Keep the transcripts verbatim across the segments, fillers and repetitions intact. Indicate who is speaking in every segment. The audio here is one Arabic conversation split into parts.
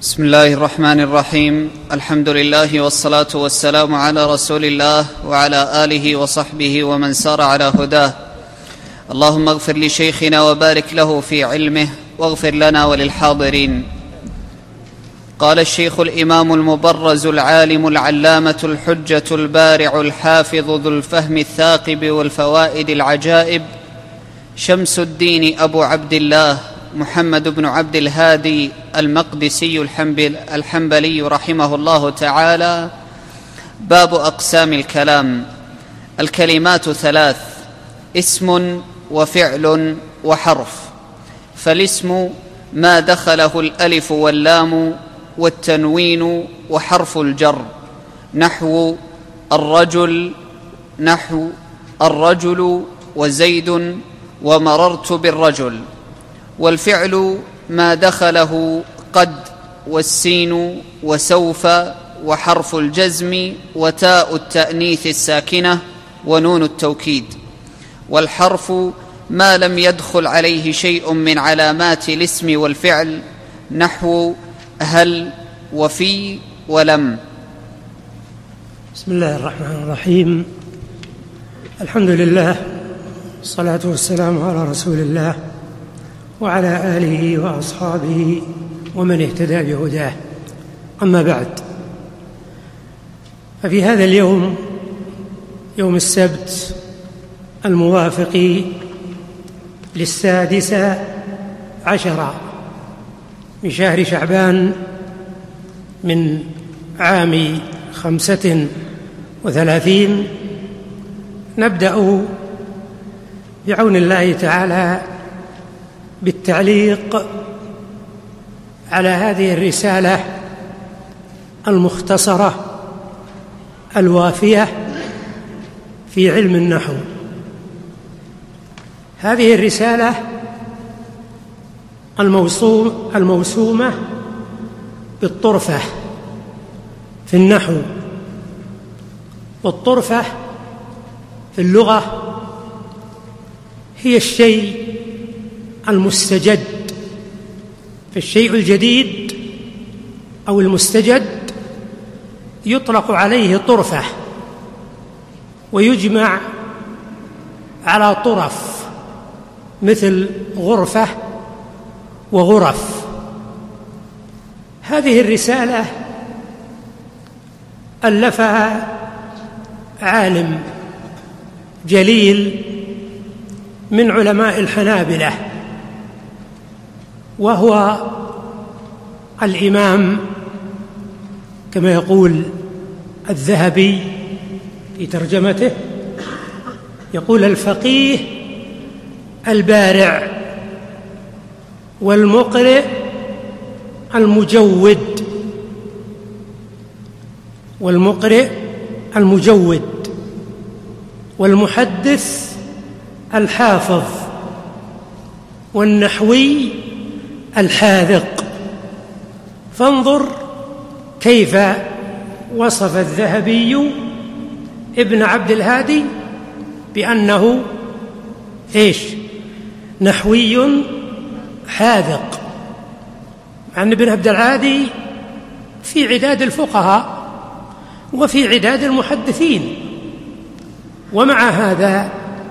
Speaker 1: بسم الله الرحمن الرحيم. الحمد لله والصلاة والسلام على رسول الله وعلى آله وصحبه ومن سار على هداه. اللهم اغفر لشيخنا وبارك له في علمه واغفر لنا وللحاضرين. قال الشيخ الإمام المبرز العالم العلامة الحجة البارع الحافظ ذو الفهم الثاقب والفوائد العجائب شمس الدين أبو عبد الله محمد بن عبد الهادي المقدسي الحنبلي رحمه الله تعالى. باب أقسام الكلام. الكلمات ثلاث: اسم وفعل وحرف. فالاسم ما دخله الألف واللام والتنوين وحرف الجر، نحو الرجل نحو الرجل وزيد ومررت بالرجل. والفعل ما دخله قد والسين وسوف وحرف الجزم وتاء التأنيث الساكنة ونون التوكيد. والحرف ما لم يدخل عليه شيء من علامات الاسم والفعل، نحو هل وفي ولم.
Speaker 2: بسم الله الرحمن الرحيم. الحمد لله والصلاة والسلام على رسول الله وعلى آله وأصحابه ومن اهتدى بهداه. أما بعد، ففي هذا اليوم، يوم السبت الموافق للسادس عشر من شهر شعبان من عام خمسة وثلاثين، نبدأ بعون الله تعالى بالتعليق على هذه الرسالة المختصرة الوافية في علم النحو. هذه الرسالة الموسوم الموسومة بالطرفة في النحو. والطرفة في اللغة هي الشيء المستجد، فالشيء الجديد أو المستجد يطلق عليه طرفة، ويجمع على طرف مثل غرفة وغرف. هذه الرسالة ألفها عالم جليل من علماء الحنابلة، وهو الإمام كما يقول الذهبي في ترجمته، يقول الفقيه البارع والمقرئ المجود والمقرئ المجود والمحدث الحافظ والنحوي الحاذق. فانظر كيف وصف الذهبي ابن عبد الهادي بأنه إيش؟ نحوي حاذق، مع أن ابن عبد الهادي في عداد الفقهاء وفي عداد المحدثين. ومع هذا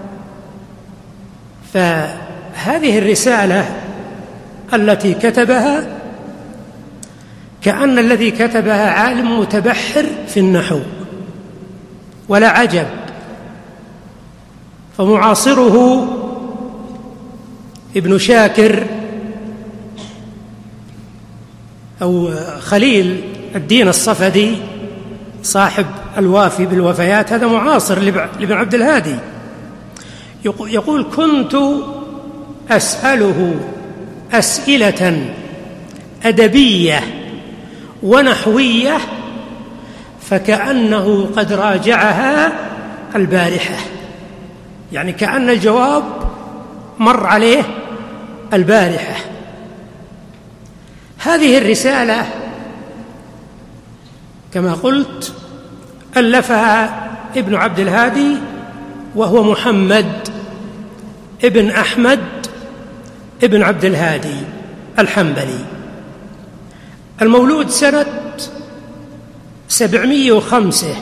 Speaker 2: فهذه الرسالة التي كتبها كأن الذي كتبها عالم متبحر في النحو، ولا عجب، فمعاصره ابن شاكر أو خليل الدين الصفدي صاحب الوافي بالوفيات، هذا معاصر لابن عبد الهادي، يقول كنت أسأله أسئلة أدبية ونحوية فكأنه قد راجعها البارحة، يعني كأن الجواب مر عليه البارحة. هذه الرسالة كما قلت ألفها ابن عبد الهادي، وهو محمد ابن أحمد ابن عبد الهادي الحنبلي. المولود سنة سبعمائة وخمسة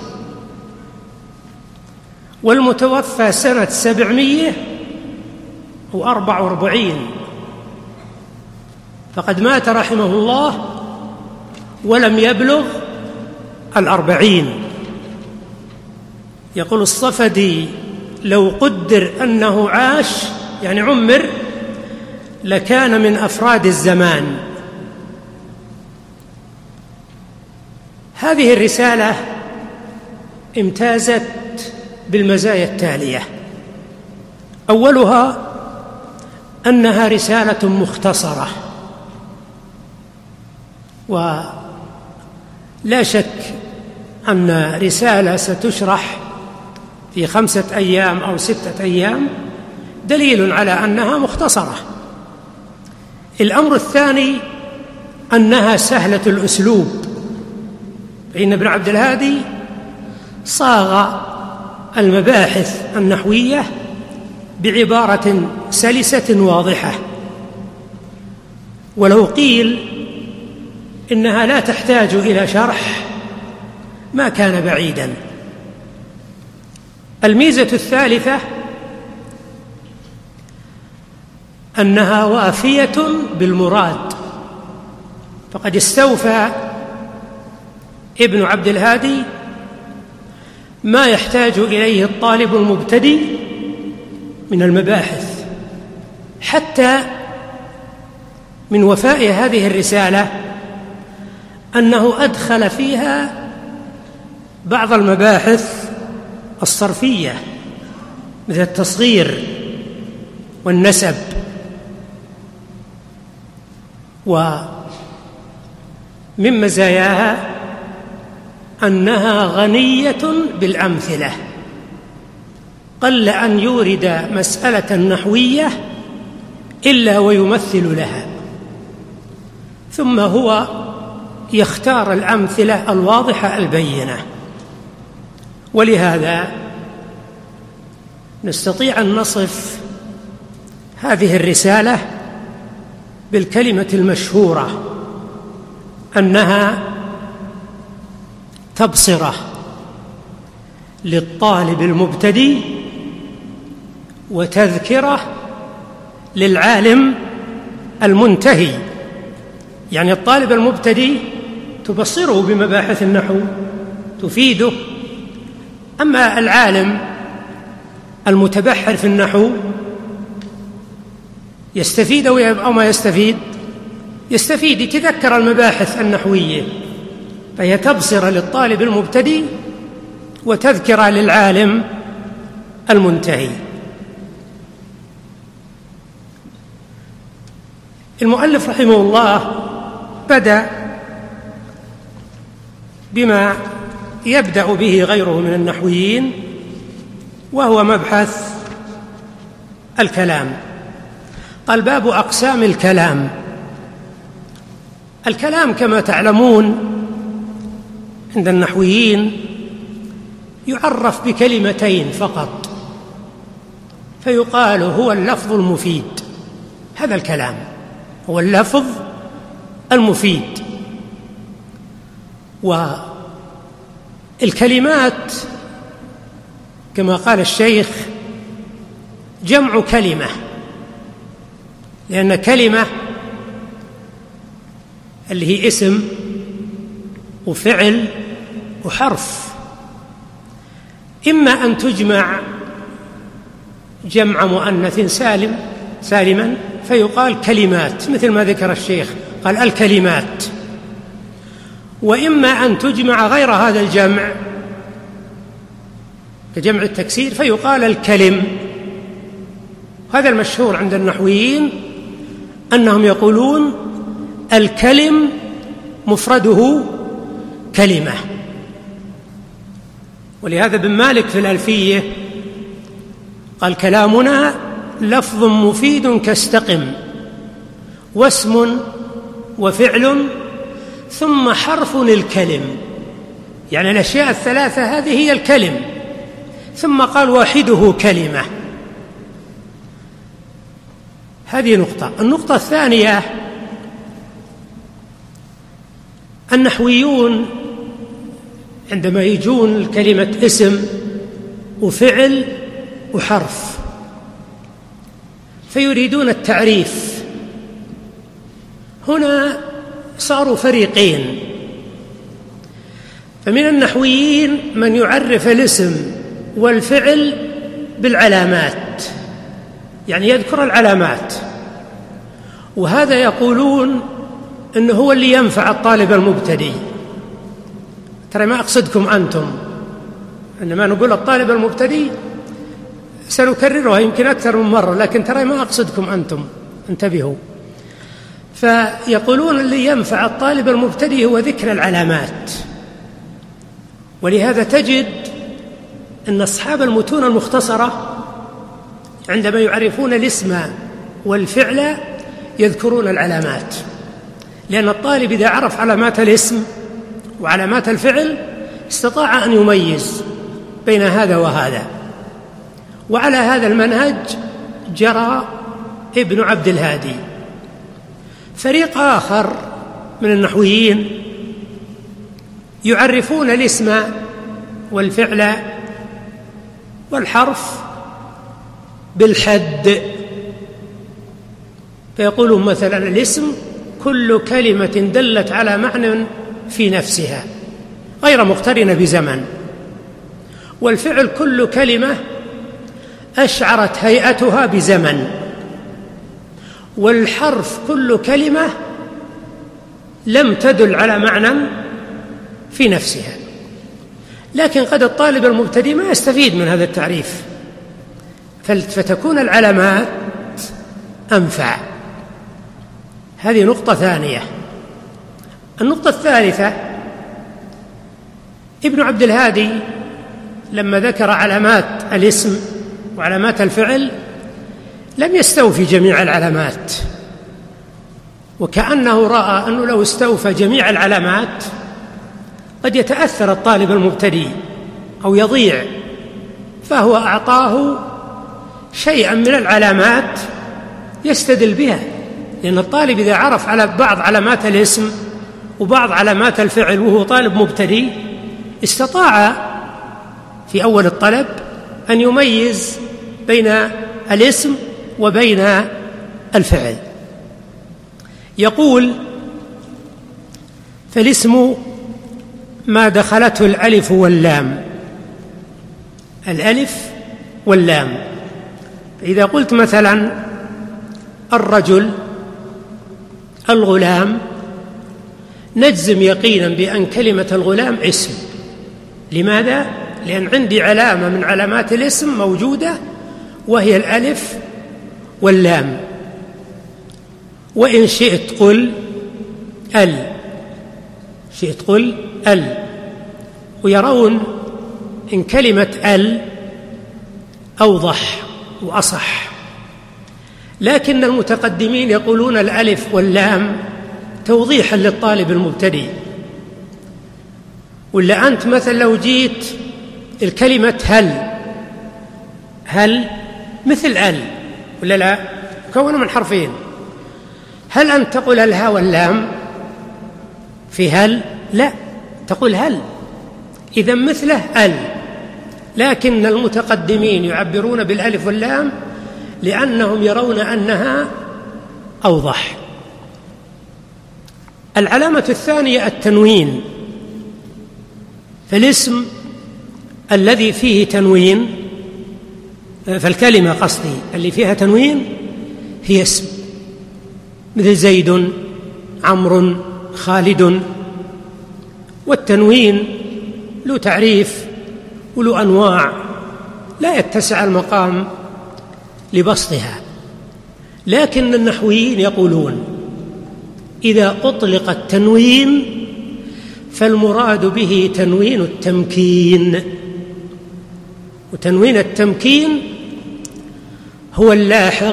Speaker 2: والمتوفى سنة سبعمائة وأربعة وأربعين، فقد مات رحمه الله ولم يبلغ الأربعين. يقول الصفدي: لو قدر أنه عاش يعني عمر لكان من أفراد الزمان. هذه الرسالة امتازت بالمزايا التالية: أولها أنها رسالة مختصرة، ولا شك أن رسالة ستشرح في خمسة أيام أو ستة أيام دليل على أنها مختصرة. الأمر الثاني أنها سهلة الأسلوب، فإن ابن عبد الهادي صاغ المباحث النحوية بعبارة سلسة واضحة، ولو قيل إنها لا تحتاج إلى شرح ما كان بعيداً. الميزة الثالثة أنها وافية بالمراد، فقد استوفى ابن عبد الهادي ما يحتاج إليه الطالب المبتدئ من المباحث. حتى من وفاء هذه الرسالة أنه أدخل فيها بعض المباحث الصرفية مثل التصغير والنسب، ومن مزاياها أنها غنية بالأمثلة، قل أن يورد مسألة نحوية إلا ويمثل لها، ثم هو يختار الأمثلة الواضحة البينة. ولهذا نستطيع أن نصف هذه الرسالة بالكلمة المشهورة أنها تبصرة للطالب المبتدئ وتذكرة للعالم المنتهي. يعني الطالب المبتدئ تبصره بمباحث النحو تفيده، أما العالم المتبحر في النحو يستفيد أو ما يستفيد؟ يستفيد، يتذكر المباحث النحوية، فهي تبصرة للطالب المبتدئ وتذكرة للعالم المنتهي. المؤلف رحمه الله بدأ بما يبدأ به غيره من النحويين، وهو مبحث الكلام. قال: باب أقسام الكلام. الكلام كما تعلمون عند النحويين يعرف بكلمتين فقط، فيقال هو اللفظ المفيد. هذا الكلام هو اللفظ المفيد. والكلمات كما قال الشيخ جمع كلمة، لأن كلمة اللي هي اسم وفعل وحرف، إما أن تجمع جمع مؤنث سالم سالما فيقال كلمات، مثل ما ذكر الشيخ قال الكلمات، وإما أن تجمع غير هذا الجمع كجمع التكسير فيقال الكلم. هذا المشهور عند النحويين أنهم يقولون الكلم مفرده كلمة. ولهذا ابن مالك في الألفية قال: كلامنا لفظ مفيد كاستقم، واسم وفعل ثم حرف الكلم. يعني الأشياء الثلاثة هذه هي الكلم. ثم قال: واحده كلمة. هذه نقطة. النقطة الثانية النحويون عندما يجون كلمة اسم وفعل وحرف فيريدون التعريف، هنا صاروا فريقين. فمن النحويين من يعرف الاسم والفعل بالعلامات، يعني يذكر العلامات، وهذا يقولون إنه هو اللي ينفع الطالب المبتدئ. ترى ما أقصدكم أنتم، إنما نقول الطالب المبتدئ سنكررها يمكن أكثر من مرة، لكن ترى ما أقصدكم أنتم، انتبهوا. فيقولون اللي ينفع الطالب المبتدئ هو ذكر العلامات، ولهذا تجد أن أصحاب المتون المختصرة عندما يعرفون الاسم والفعل يذكرون العلامات، لأن الطالب إذا عرف علامات الاسم وعلامات الفعل استطاع أن يميز بين هذا وهذا. وعلى هذا المنهج جرى ابن عبد الهادي. فريق آخر من النحويين يعرفون الاسم والفعل والحرف بالحد، فيقولون مثلا الاسم كل كلمة دلت على معنى في نفسها غير مقترنة بزمن، والفعل كل كلمة أشعرت هيئتها بزمن، والحرف كل كلمة لم تدل على معنى في نفسها. لكن قد الطالب المبتدئ ما يستفيد من هذا التعريف، فتكون العلامات أنفع. هذه نقطة ثانية. النقطة الثالثة، ابن عبد الهادي لما ذكر علامات الاسم وعلامات الفعل لم يستوفي جميع العلامات، وكأنه رأى أنه لو استوفى جميع العلامات قد يتأثر الطالب المبتدئ أو يضيع، فهو أعطاه شيئا من العلامات يستدل بها، لأن الطالب إذا عرف على بعض علامات الاسم وبعض علامات الفعل وهو طالب مبتدئ استطاع في أول الطلب أن يميز بين الاسم وبين الفعل. يقول: فالاسم ما دخلته الألف واللام، الألف واللام. إذا قلت مثلا الرجل، الغلام، نجزم يقينا بأن كلمة الغلام اسم. لماذا؟ لأن عندي علامة من علامات الاسم موجودة وهي الألف واللام. وإن شئت قل ال، شئت قل ال. ويرون إن كلمة ال أوضح وأصح، لكن المتقدمين يقولون الألف واللام توضيحا للطالب المبتدئ. ولا أنت مثلا لو جيت الكلمة هل، هل مثل ال ولا لا؟ مكونة من حرفين. هل أنت تقول الها واللام في هل؟ لا، تقول هل. إذن مثله ال، لكن المتقدمين يعبرون بالألف واللام لأنهم يرون أنها أوضح. العلامة الثانية التنوين. فالاسم الذي فيه تنوين، فالكلمة قصدي اللي فيها تنوين هي اسم، مثل زيد، عمرو، خالد. والتنوين له تعريف وله أنواع لا يتسع المقام لبسطها، لكن النحويين يقولون إذا أطلق التنوين فالمراد به تنوين التمكين. وتنوين التمكين هو اللاحق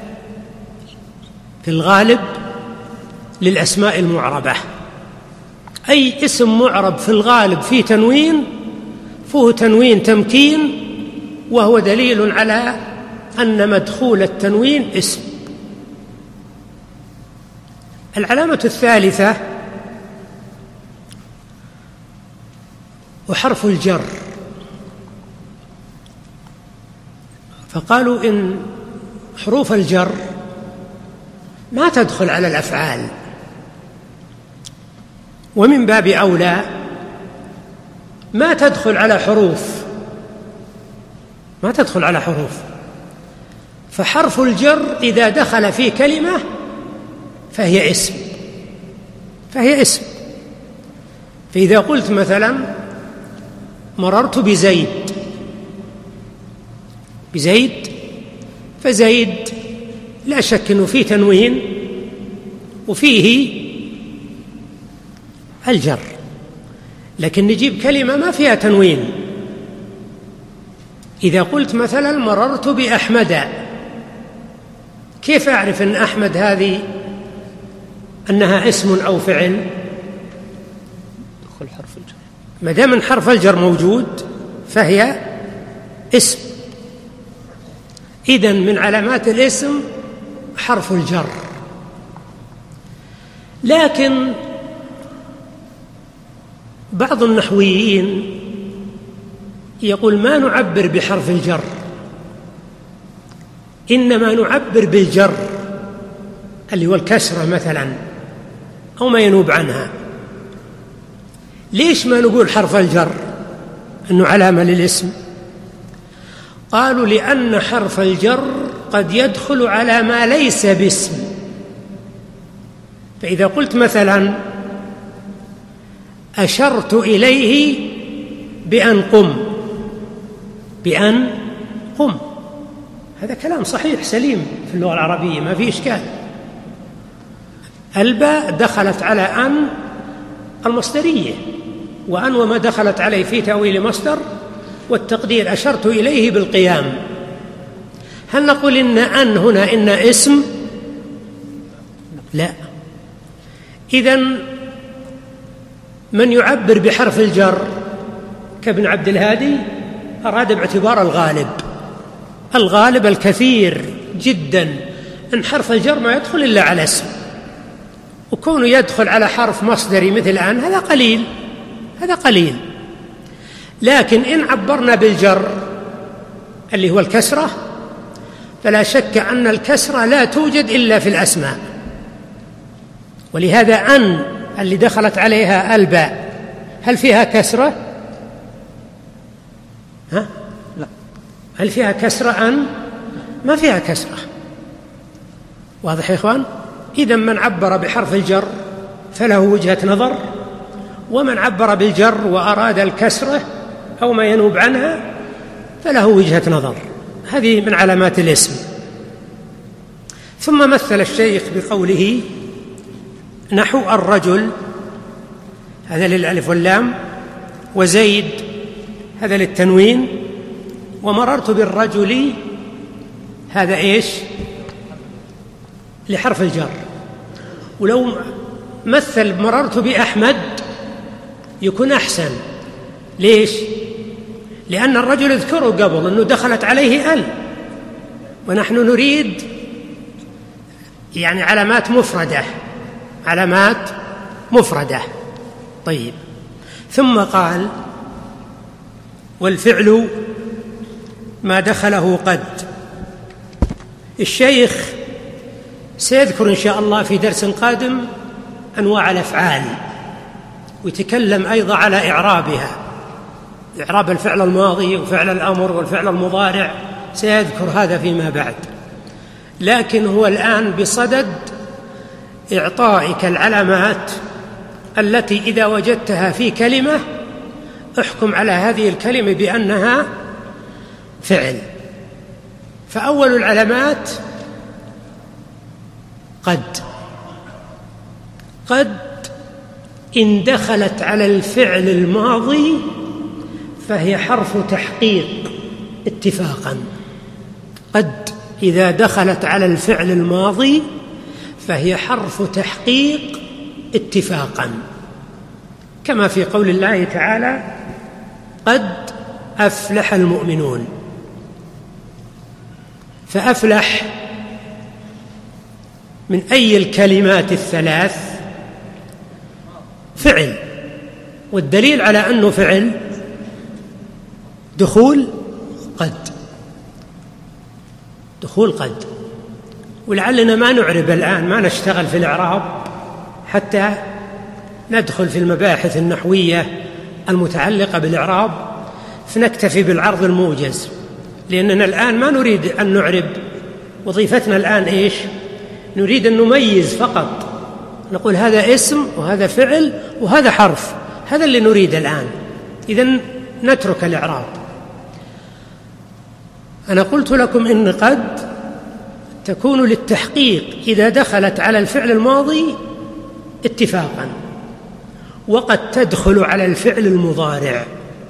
Speaker 2: في الغالب للأسماء المعربة. أي اسم معرب في الغالب فيه تنوين فهو تنوين تمكين، وهو دليل على أن مدخول التنوين اسم. العلامة الثالثة وحرف الجر، فقالوا إن حروف الجر ما تدخل على الأفعال، ومن باب أولى ما تدخل على حروف ما تدخل على حروف فحرف الجر إذا دخل في كلمة فهي اسم فهي اسم فإذا قلت مثلا مررت بزيد بزيد فزيد لا شك أنه فيه تنوين وفيه الجر، لكن نجيب كلمة ما فيها تنوين. إذا قلت مثلا مررت بأحمد، كيف أعرف أن أحمد هذه أنها اسم أو فعل؟
Speaker 1: دخل حرف الجر،
Speaker 2: ما دام من حرف الجر موجود فهي اسم. إذن من علامات الاسم حرف الجر. لكن بعض النحويين يقول ما نعبر بحرف الجر، إنما نعبر بالجر اللي هو الكسرة مثلا أو ما ينوب عنها. ليش ما نقول حرف الجر أنه علامة للاسم؟ قالوا لأن حرف الجر قد يدخل على ما ليس باسم. فإذا قلت مثلا أشرت إليه بأن قم بأن قم، هذا كلام صحيح سليم في اللغة العربية ما في إشكال. الباء دخلت على أن المصدرية، وأن وما دخلت عليه في تأويل مصدر، والتقدير أشرت إليه بالقيام. هل نقول إن أن هنا إن اسم؟ لا. إذن من يعبر بحرف الجر كابن عبد الهادي أراد باعتبار الغالب الغالب الكثير جدا أن حرف الجر ما يدخل إلا على اسم، وكونه يدخل على حرف مصدري مثل أن هذا قليل هذا قليل. لكن إن عبرنا بالجر اللي هو الكسرة فلا شك أن الكسرة لا توجد إلا في الأسماء، ولهذا أن اللي دخلت عليها الباء هل فيها كسرة؟ ها؟ لا. هل فيها كسرة أن؟ ما فيها كسرة. واضح يا إخوان؟ إذن من عبر بحرف الجر فله وجهة نظر، ومن عبر بالجر وأراد الكسرة أو ما ينوب عنها فله وجهة نظر. هذه من علامات الاسم. ثم مثل الشيخ بقوله نحو الرجل، هذا للألف واللام، وزيد هذا للتنوين، ومررت بالرجل هذا إيش؟ لحرف الجر. ولو مثل مررت بأحمد يكون أحسن. ليش؟ لأن الرجل اذكره قبل أنه دخلت عليه أل، ونحن نريد يعني علامات مفردة علامات مفردة. طيب، ثم قال والفعل ما دخله قد. الشيخ سيذكر إن شاء الله في درس قادم أنواع الأفعال، ويتكلم أيضا على إعرابها، إعراب الفعل الماضي وفعل الأمر والفعل المضارع، سيذكر هذا فيما بعد. لكن هو الآن بصدد إعطائك العلامات التي إذا وجدتها في كلمة احكم على هذه الكلمة بأنها فعل. فأول العلامات قد. قد إن دخلت على الفعل الماضي فهي حرف تحقيق اتفاقا. قد إذا دخلت على الفعل الماضي فهي حرف تحقيق اتفاقا، كما في قول الله تعالى قد أفلح المؤمنون. فأفلح من أي الكلمات الثلاث؟ فعل، والدليل على أنه فعل دخول قد، دخول قد. ولعلنا ما نعرب الآن، ما نشتغل في الإعراب حتى ندخل في المباحث النحوية المتعلقة بالإعراب، فنكتفي بالعرض الموجز، لأننا الآن ما نريد أن نعرب. وظيفتنا الآن إيش؟ نريد أن نميز فقط، نقول هذا اسم وهذا فعل وهذا حرف، هذا اللي نريد الآن. إذن نترك الإعراب. أنا قلت لكم إن قد تكون للتحقيق إذا دخلت على الفعل الماضي اتفاقا، وقد تدخل على الفعل المضارع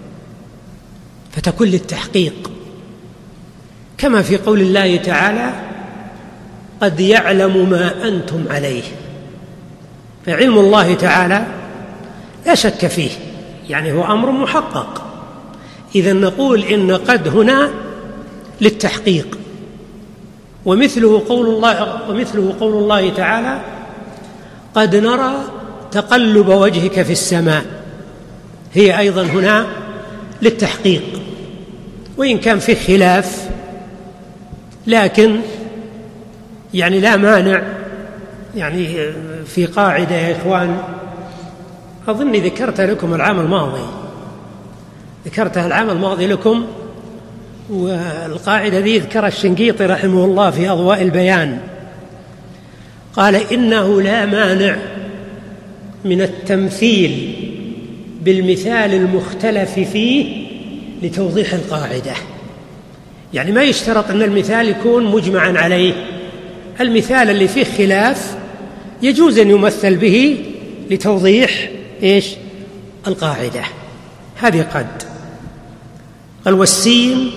Speaker 2: فتكون للتحقيق، كما في قول الله تعالى قد يعلم ما أنتم عليه. فعلم الله تعالى لا شك فيه، يعني هو أمر محقق. إذن نقول إن قد هنا للتحقيق. ومثله قول الله ومثله قول الله تعالى قد نرى تقلب وجهك في السماء، هي أيضا هنا للتحقيق، وإن كان فيه خلاف، لكن يعني لا مانع. يعني في قاعدة يا إخوان أظني ذكرتها لكم العام الماضي، ذكرتها العام الماضي لكم، والقاعدة ذي ذكرها الشنقيطي رحمه الله في أضواء البيان. قال إنه لا مانع من التمثيل بالمثال المختلف فيه لتوضيح القاعدة. يعني ما يشترط أن المثال يكون مجمعا عليه، المثال اللي فيه خلاف يجوز أن يمثل به لتوضيح إيش؟ القاعدة. هذه قد. قال والسين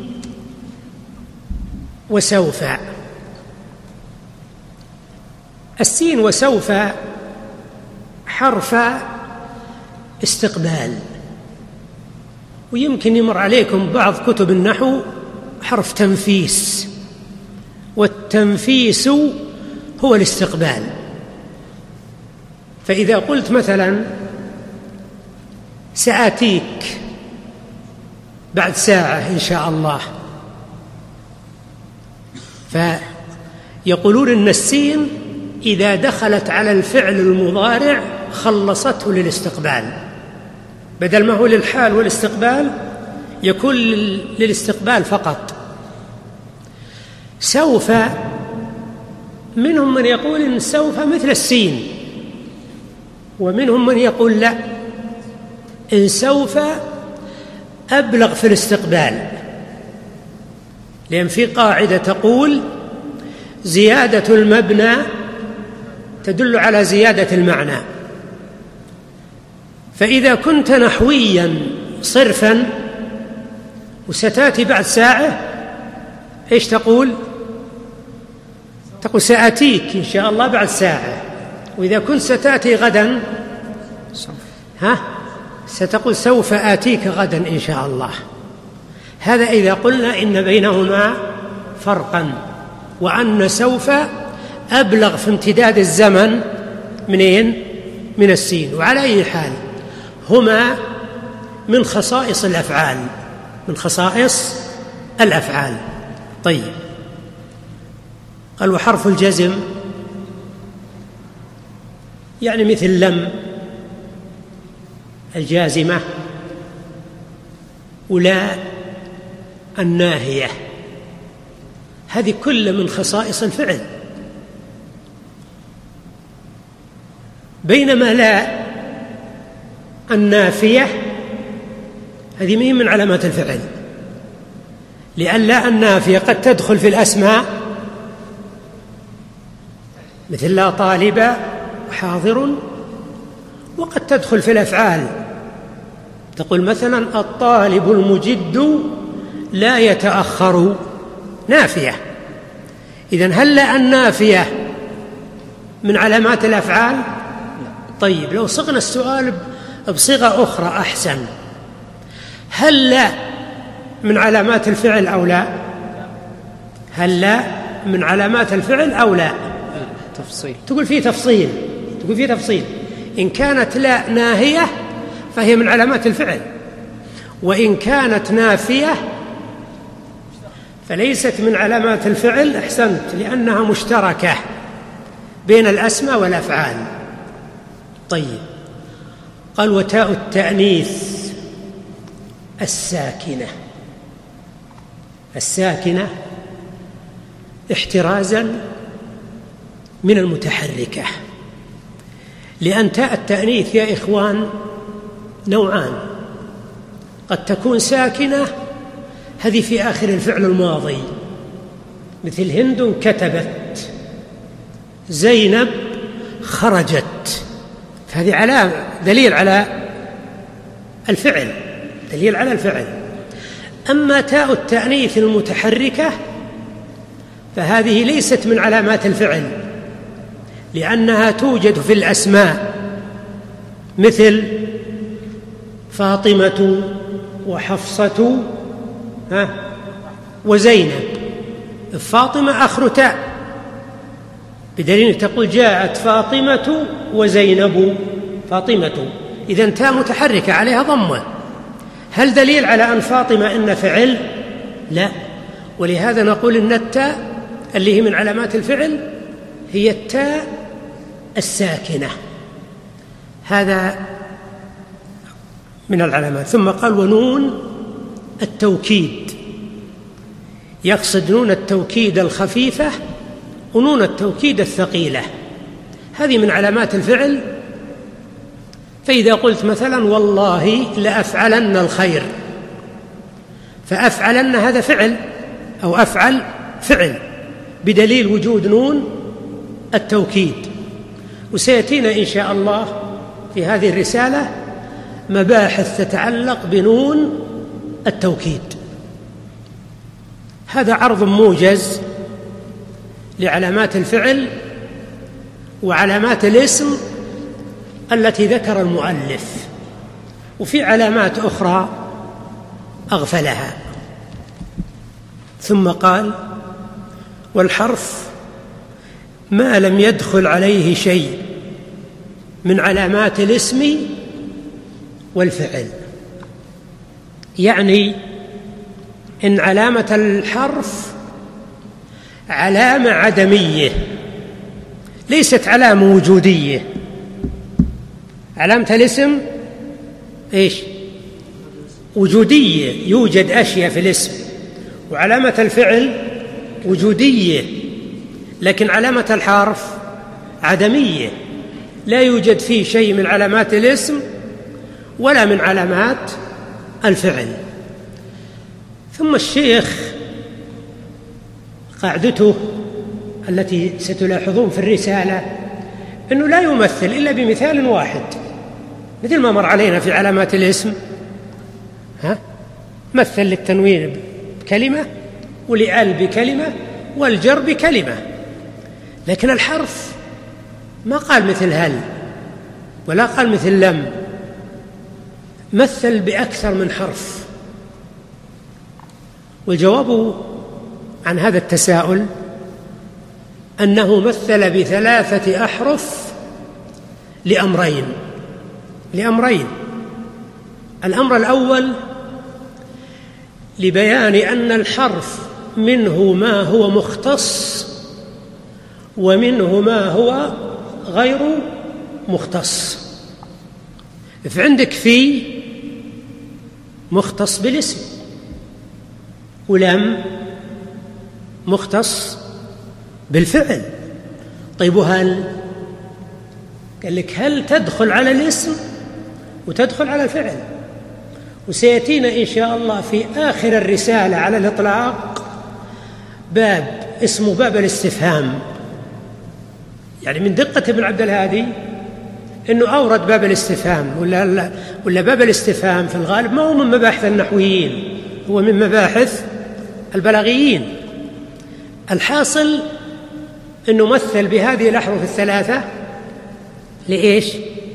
Speaker 2: وسوف. السين وسوف حرف استقبال، ويمكن يمر عليكم بعض كتب النحو حرف تنفيس، والتنفيس هو الاستقبال. فإذا قلت مثلا سآتيك بعد ساعة إن شاء الله، فيقولون إن السين إذا دخلت على الفعل المضارع خلصته للاستقبال، بدل ما هو للحال والاستقبال يكون للاستقبال فقط. سوف منهم من يقول إن سوف مثل السين، ومنهم من يقول لا، إن سوف أبلغ في الاستقبال، لأن في قاعدة تقول زيادة المبنى تدل على زيادة المعنى. فإذا كنت نحويا صرفا وستأتي بعد ساعة، إيش تقول؟ تقول سأتيك إن شاء الله بعد ساعة. وإذا كنت ستأتي غدا ها ستقول سوف آتيك غدا إن شاء الله. هذا إذا قلنا إن بينهما فرقا، وأن سوف أبلغ في امتداد الزمن منين؟ من السين. وعلى أي حال هما من خصائص الأفعال، من خصائص الأفعال. طيب، قال وحرف الجزم يعني مثل لم الجازمة، ولا الناهية، هذه كل من خصائص الفعل. بينما لا النافية هذه مهم من علامات الفعل، لأن لا النافية قد تدخل في الأسماء مثل لا طالب حاضر، وقد تدخل في الأفعال، تقول مثلا الطالب المجد لا يتأخر، نافية. إذن هل لا النافية من علامات الأفعال؟ طيب، لو صغنا السؤال بصيغة أخرى أحسن، هل لا من علامات الفعل أو لا؟ هل لا من علامات الفعل أو لا؟
Speaker 1: تفصيل.
Speaker 2: تقول فيه تفصيل، تقول فيه تفصيل. إن كانت لا ناهية فهي من علامات الفعل، وإن كانت نافية فليست من علامات الفعل. أحسنت، لأنها مشتركة بين الأسماء والأفعال. طيب، قال وتاء التأنيث الساكنة. الساكنة احترازا من المتحركة، لأن تاء التأنيث يا إخوان نوعان، قد تكون ساكنة، هذه في آخر الفعل الماضي، مثل هند كتبت، زينب خرجت، فهذه علامة دليل على الفعل، دليل على الفعل. أما تاء التأنيث المتحركة فهذه ليست من علامات الفعل، لأنها توجد في الأسماء، مثل فاطمة وحفصة ها وزينب. فاطمة آخر تاء، بدليل تقول جاءت فاطمة وزينب، فاطمة، إذن تاء متحركة عليها ضمة. هل دليل على أن فاطمة إن فعل؟ لا. ولهذا نقول إن التاء اللي هي من علامات الفعل هي التاء الساكنة، هذا من العلامات. ثم قال ونون التوكيد، يقصد نون التوكيد الخفيفة ونون التوكيد الثقيلة، هذه من علامات الفعل. فإذا قلت مثلا والله لأفعلن الخير، فأفعلن هذا فعل، أو أفعل فعل، بدليل وجود نون التوكيد. وسيأتينا إن شاء الله في هذه الرسالة مباحث تتعلق بنون التوكيد. هذا عرض موجز لعلامات الفعل وعلامات الاسم التي ذكر المؤلف، وفي علامات أخرى أغفلها. ثم قال والحرف ما لم يدخل عليه شيء من علامات الاسم والفعل، يعني إن علامة الحرف علامة عدمية ليست علامة وجودية. علامة الاسم إيش؟ وجودية، يوجد أشياء في الاسم، وعلامة الفعل وجودية، لكن علامة الحرف عدمية، لا يوجد فيه شيء من علامات الاسم ولا من علامات الفعل. ثم الشيخ قاعدته التي ستلاحظون في الرسالة أنه لا يمثل إلا بمثال واحد، مثل ما مر علينا في علامات الاسم، ها؟ مثل للتنوين بكلمة، ولأل بكلمة، والجر بكلمة. لكن الحرف ما قال مثل هل ولا قال مثل لم، مثل بأكثر من حرف. والجواب عن هذا التساؤل أنه مثل بثلاثة أحرف لأمرين لأمرين الأمر الأول لبيان أن الحرف منه ما هو مختص ومنه ما هو غير مختص. فعندك في مختص بالاسم، ولم مختص بالفعل. طيب وهل؟ قال لك هل تدخل على الاسم وتدخل على الفعل. وسيأتينا إن شاء الله في آخر الرسالة على الإطلاق باب اسمه باب الاستفهام. يعني من دقة ابن عبد الهادي إنه أورد باب الاستفهام، ولا, ولا باب الاستفهام في الغالب ما هو من مباحث النحويين، هو من مباحث البلاغيين. الحاصل إنه مثل بهذه الأحرف الثلاثة لإيش؟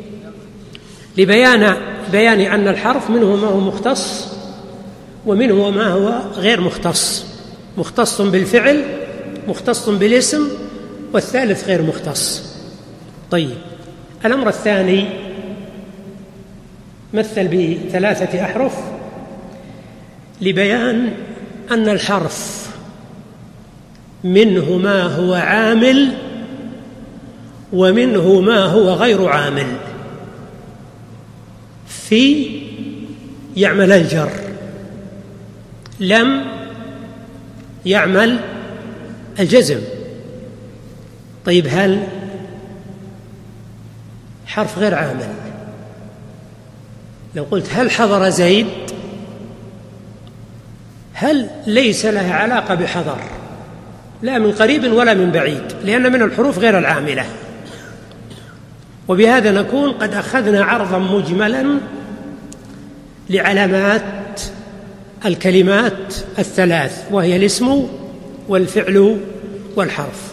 Speaker 2: لبيان بيان أن الحرف منه ما هو مختص ومنه ما هو غير مختص، مختص بالفعل، مختص بالاسم، والثالث غير مختص. طيب، الأمر الثاني مثل بثلاثة أحرف لبيان أن الحرف منه ما هو عامل ومنه ما هو غير عامل. في يعمل الجر، لم يعمل الجزم. طيب هل حرف غير عامل؟ لو قلت هل حضر زيد، هل ليس لها علاقة بحضر، لا من قريب ولا من بعيد، لأن من الحروف غير العاملة. وبهذا نكون قد أخذنا عرضا مجملا لعلامات الكلمات الثلاث، وهي الاسم والفعل والحرف.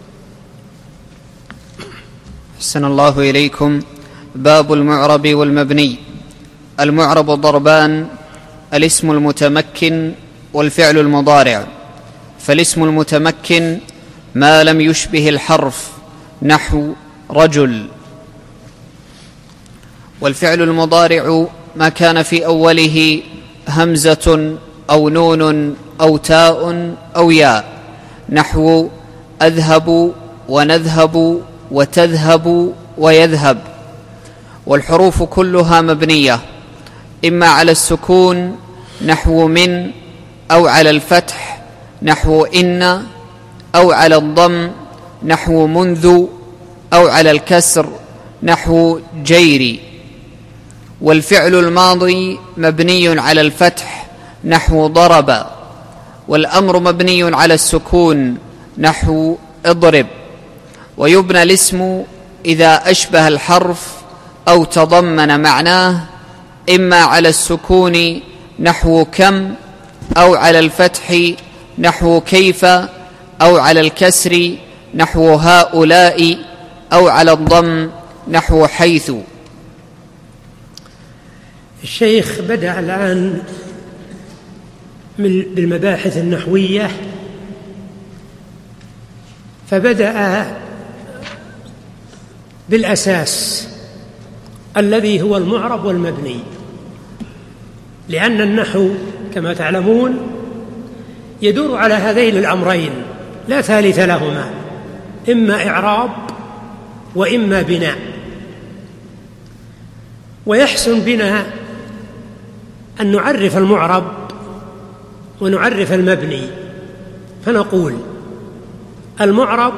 Speaker 1: أحسن الله إليكم. باب المعرب والمبني. المعرب ضربان: الاسم المتمكن والفعل المضارع. فالاسم المتمكن ما لم يشبه الحرف، نحو رجل. والفعل المضارع ما كان في أوله همزة أو نون أو تاء أو ياء، نحو أذهب ونذهب وتذهب ويذهب. والحروف كلها مبنية، إما على السكون نحو من، أو على الفتح نحو إن، أو على الضم نحو منذ، أو على الكسر نحو جيري. والفعل الماضي مبني على الفتح نحو ضرب. والأمر مبني على السكون نحو اضرب. ويبنى الاسم إذا أشبه الحرف أو تضمن معناه، إما على السكون نحو كم، أو على الفتح نحو كيف، أو على الكسر نحو هؤلاء، أو على الضم نحو حيث.
Speaker 2: الشيخ بدأ الآن بالمباحث النحوية، فبدأ بالأساس الذي هو المعرب والمبني، لأن النحو كما تعلمون يدور على هذين الأمرين لا ثالث لهما، إما إعراب وإما بناء. ويحسن بنا أن نعرف المعرب ونعرف المبني، فنقول المعرب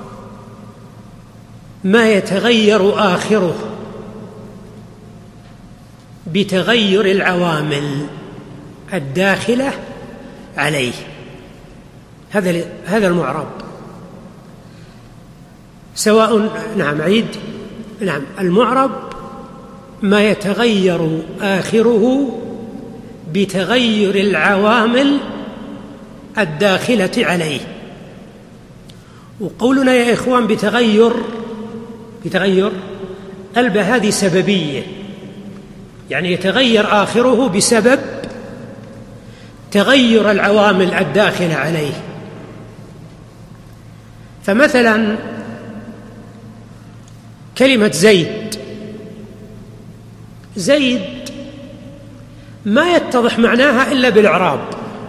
Speaker 2: ما يتغير آخره بتغير العوامل الداخلة عليه، هذا هذا المعرب. سواء نعم عيد نعم المعرب ما يتغير آخره بتغير العوامل الداخلة عليه. وقولنا يا إخوان بتغير بتغير الباء هذه سببية، يعني يتغير آخره بسبب تغير العوامل الداخلة عليه. فمثلا كلمة زيد، زيد ما يتضح معناها إلا بالإعراب،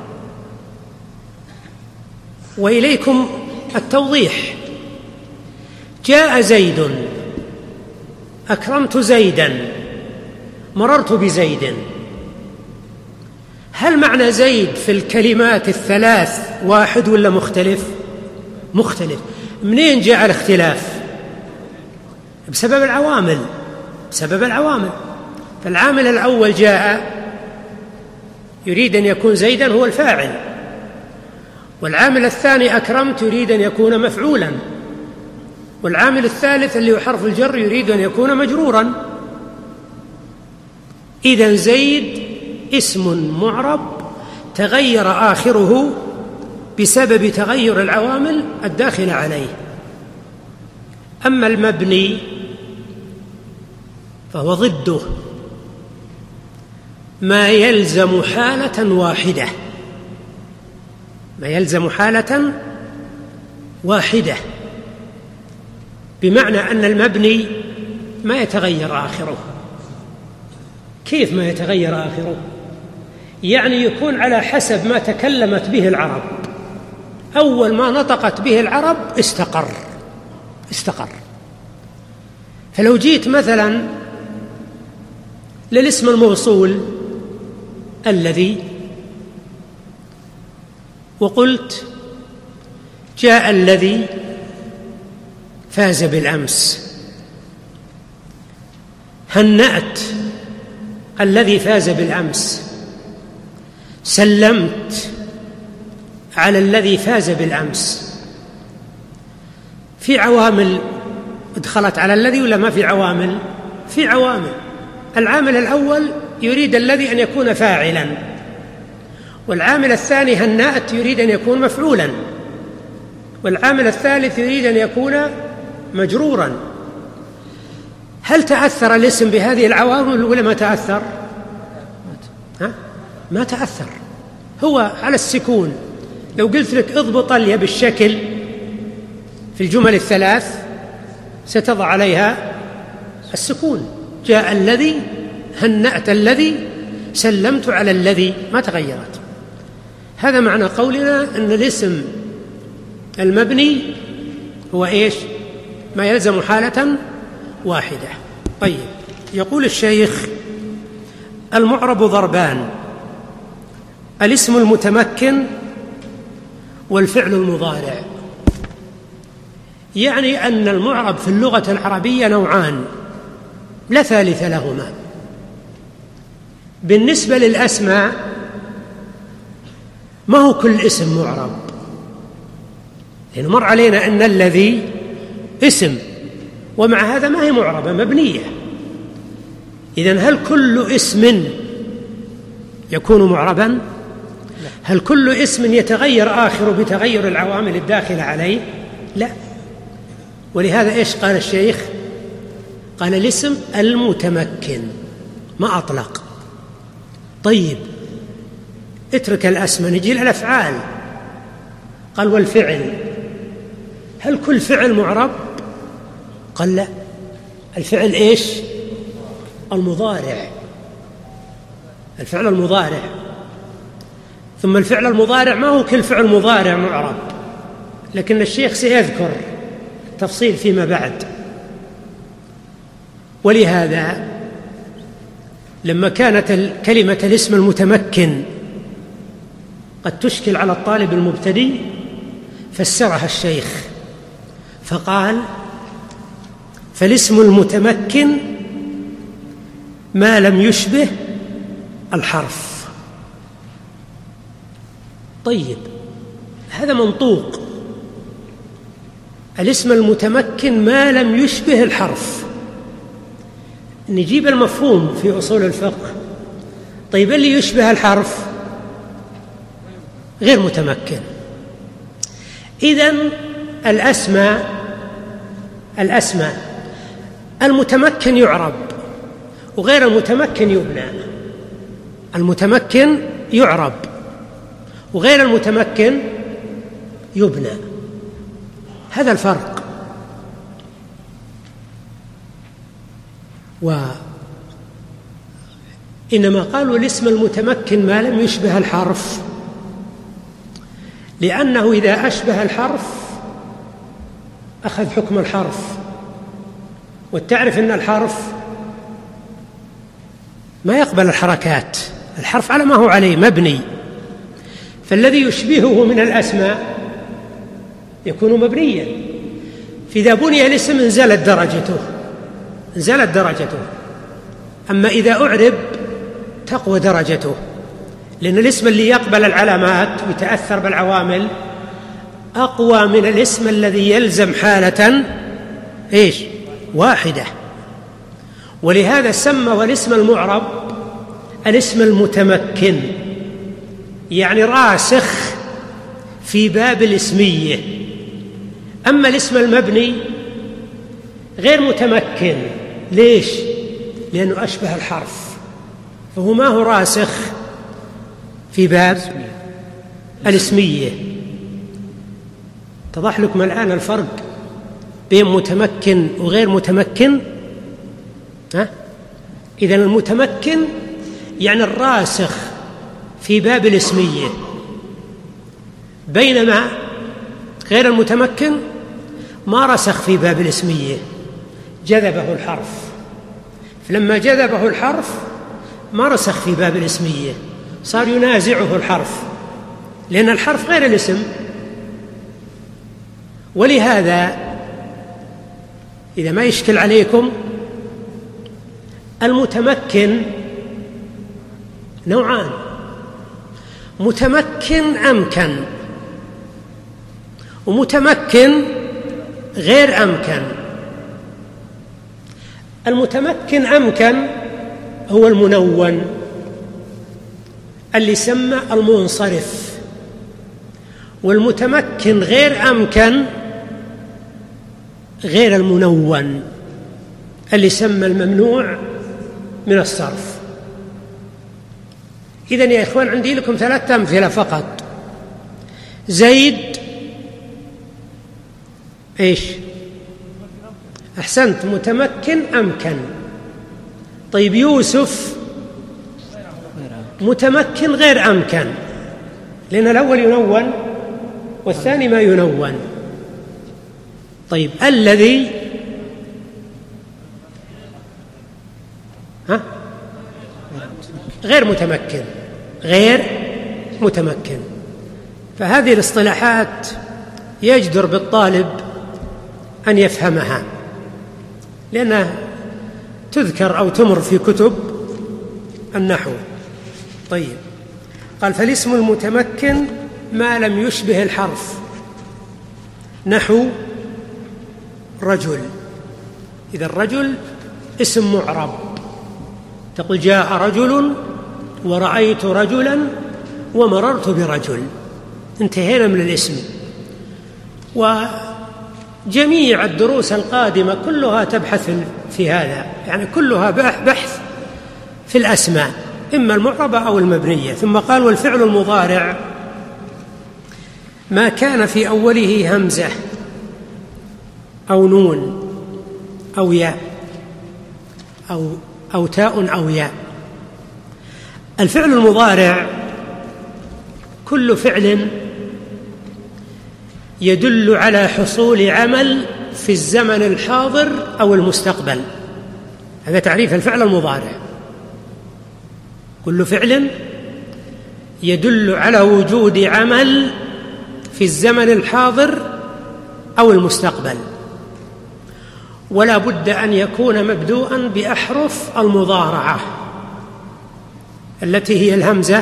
Speaker 2: وإليكم التوضيح. جاء زيد، أكرمت زيدا، مررت بزيد. هل معنى زيد في الكلمات الثلاث واحد ولا مختلف؟ مختلف. منين جاء الاختلاف؟ بسبب العوامل بسبب العوامل فالعامل الأول جاء يريد أن يكون زيدا هو الفاعل، والعامل الثاني أكرمت يريد أن يكون مفعولا، والعامل الثالث اللي هو حرف الجر يريد أن يكون مجرورا. إذن زيد اسم معرب تغير آخره بسبب تغير العوامل الداخلة عليه. أما المبني فهو ضده، ما يلزم حالة واحدة ما يلزم حالة واحدة بمعنى أن المبني ما يتغير آخره. كيف ما يتغير آخره؟ يعني يكون على حسب ما تكلمت به العرب، أول ما نطقت به العرب استقر استقر. فلو جيت مثلا للاسم الموصول الذي وقلت جاء الذي فاز بالأمس، هنأت الذي فاز بالأمس، سلمت على الذي فاز بالأمس. في عوامل ادخلت على الذي ولا ما في عوامل؟ في عوامل. العامل الأول يريد الذي أن يكون فاعلا، والعامل الثاني هنأت يريد أن يكون مفعولا، والعامل الثالث يريد أن يكون مجرورا. هل تأثر الاسم بهذه العوامل ولا ما تأثر؟ ها؟ ما تأثر، هو على السكون. لو قلت لك اضبط الياء بالشكل في الجمل الثلاث ستضع عليها السكون. جاء الذي، هنأت الذي، سلمت على الذي، ما تغيرت. هذا معنى قولنا أن الاسم المبني هو إيش؟ ما يلزم حالة واحدة. طيب، يقول الشيخ: المعرب ضربان: الاسم المتمكن والفعل المضارع. يعني أن المعرب في اللغة العربية نوعان لا ثالث لهما. بالنسبة للأسماء ما هو كل اسم معرب، لأنه مر علينا أن الذي اسم، ومع هذا ما هي معربة، مبنية. إذن هل كل اسم يكون معربا؟ هل كل اسم يتغير آخره بتغير العوامل الداخلة عليه؟ لا. ولهذا إيش قال الشيخ؟ قال الاسم المتمكن، ما أطلق. طيب، اترك الأسماء، نجي للأفعال. قال: والفعل، هل كل فعل معرب؟ قال لا، الفعل إيش؟ المضارع، الفعل المضارع. ثم الفعل المضارع ما هو كل فعل مضارع معرب، لكن الشيخ سيذكر تفصيل فيما بعد. ولهذا لما كانت كلمة الاسم المتمكن قد تشكل على الطالب المبتدئ فسرها الشيخ فقال: فالاسم المتمكن ما لم يشبه الحرف. طيب، هذا منطوق. الاسم المتمكن ما لم يشبه الحرف، نجيب المفهوم في أصول الفقه. طيب، اللي يشبه الحرف غير متمكن. إذن الأسماء الأسماء المتمكن يعرب وغير المتمكن يبنى. المتمكن يعرب وغير المتمكن يبنى، هذا الفرق. وإنما قالوا الاسم المتمكن ما لم يشبه الحرف، لأنه إذا أشبه الحرف أخذ حكم الحرف. وتعرف أن الحرف ما يقبل الحركات، الحرف على ما هو عليه مبني، فالذي يشبهه من الأسماء يكون مبنيا. فإذا بني الاسم انزلت درجته انزلت درجته أما إذا أعرب تقوى درجته، لأن الاسم اللي يقبل العلامات ويتأثر بالعوامل أقوى من الاسم الذي يلزم حالة إيش؟ واحدة. ولهذا سمى الاسم المعرب الاسم المتمكن، يعني راسخ في باب الاسمية. أما الاسم المبني غير متمكن. ليش؟ لأنه أشبه الحرف، فهو ما هو راسخ في باب الاسمية. اتضح لكم الآن الفرق بين متمكن وغير متمكن؟ ها؟ إذن المتمكن يعني الراسخ في باب الاسمية، بينما غير المتمكن ما رسخ في باب الاسمية، جذبه الحرف، فلما جذبه الحرف ما رسخ في باب الاسمية، صار ينازعه الحرف، لأن الحرف غير الاسم. ولهذا إذا ما يشكل عليكم، المتمكن نوعان: متمكن أمكن، ومتمكن غير أمكن. المتمكن أمكن هو المنون اللي يسمى المنصرف، والمتمكن غير أمكن غير المنون اللي يسمى الممنوع من الصرف. إذن يا إخوان عندي لكم ثلاثة أمثلة فقط: زيد إيش؟ أحسنت، متمكن أمكن. طيب يوسف متمكن غير أمكن، لأن الأول ينون والثاني ما ينون. طيب الذي ها غير متمكن، غير متمكن. فهذه الاصطلاحات يجدر بالطالب أن يفهمها، لأنها تذكر أو تمر في كتب النحو. طيب، قال: فالاسم المتمكن ما لم يشبه الحرف، نحو رجل. إذا الرجل اسم معرب، تقول: جاء رجل ورأيت رجلا ومررت برجل، انتهينا من الاسم. وجميع الدروس القادمة كلها تبحث في هذا، يعني كلها بحث في الأسماء، إما المعربة أو المبنية. ثم قال: والفعل المضارع ما كان في أوله همزة أو نون أو ياء أو أو تاء أو ياء. الفعل المضارع كل فعل يدل على حصول عمل في الزمن الحاضر أو المستقبل. هذا تعريف الفعل المضارع: كل فعل يدل على وجود عمل في الزمن الحاضر أو المستقبل، ولا بد أن يكون مبدوءا بأحرف المضارعة التي هي الهمزة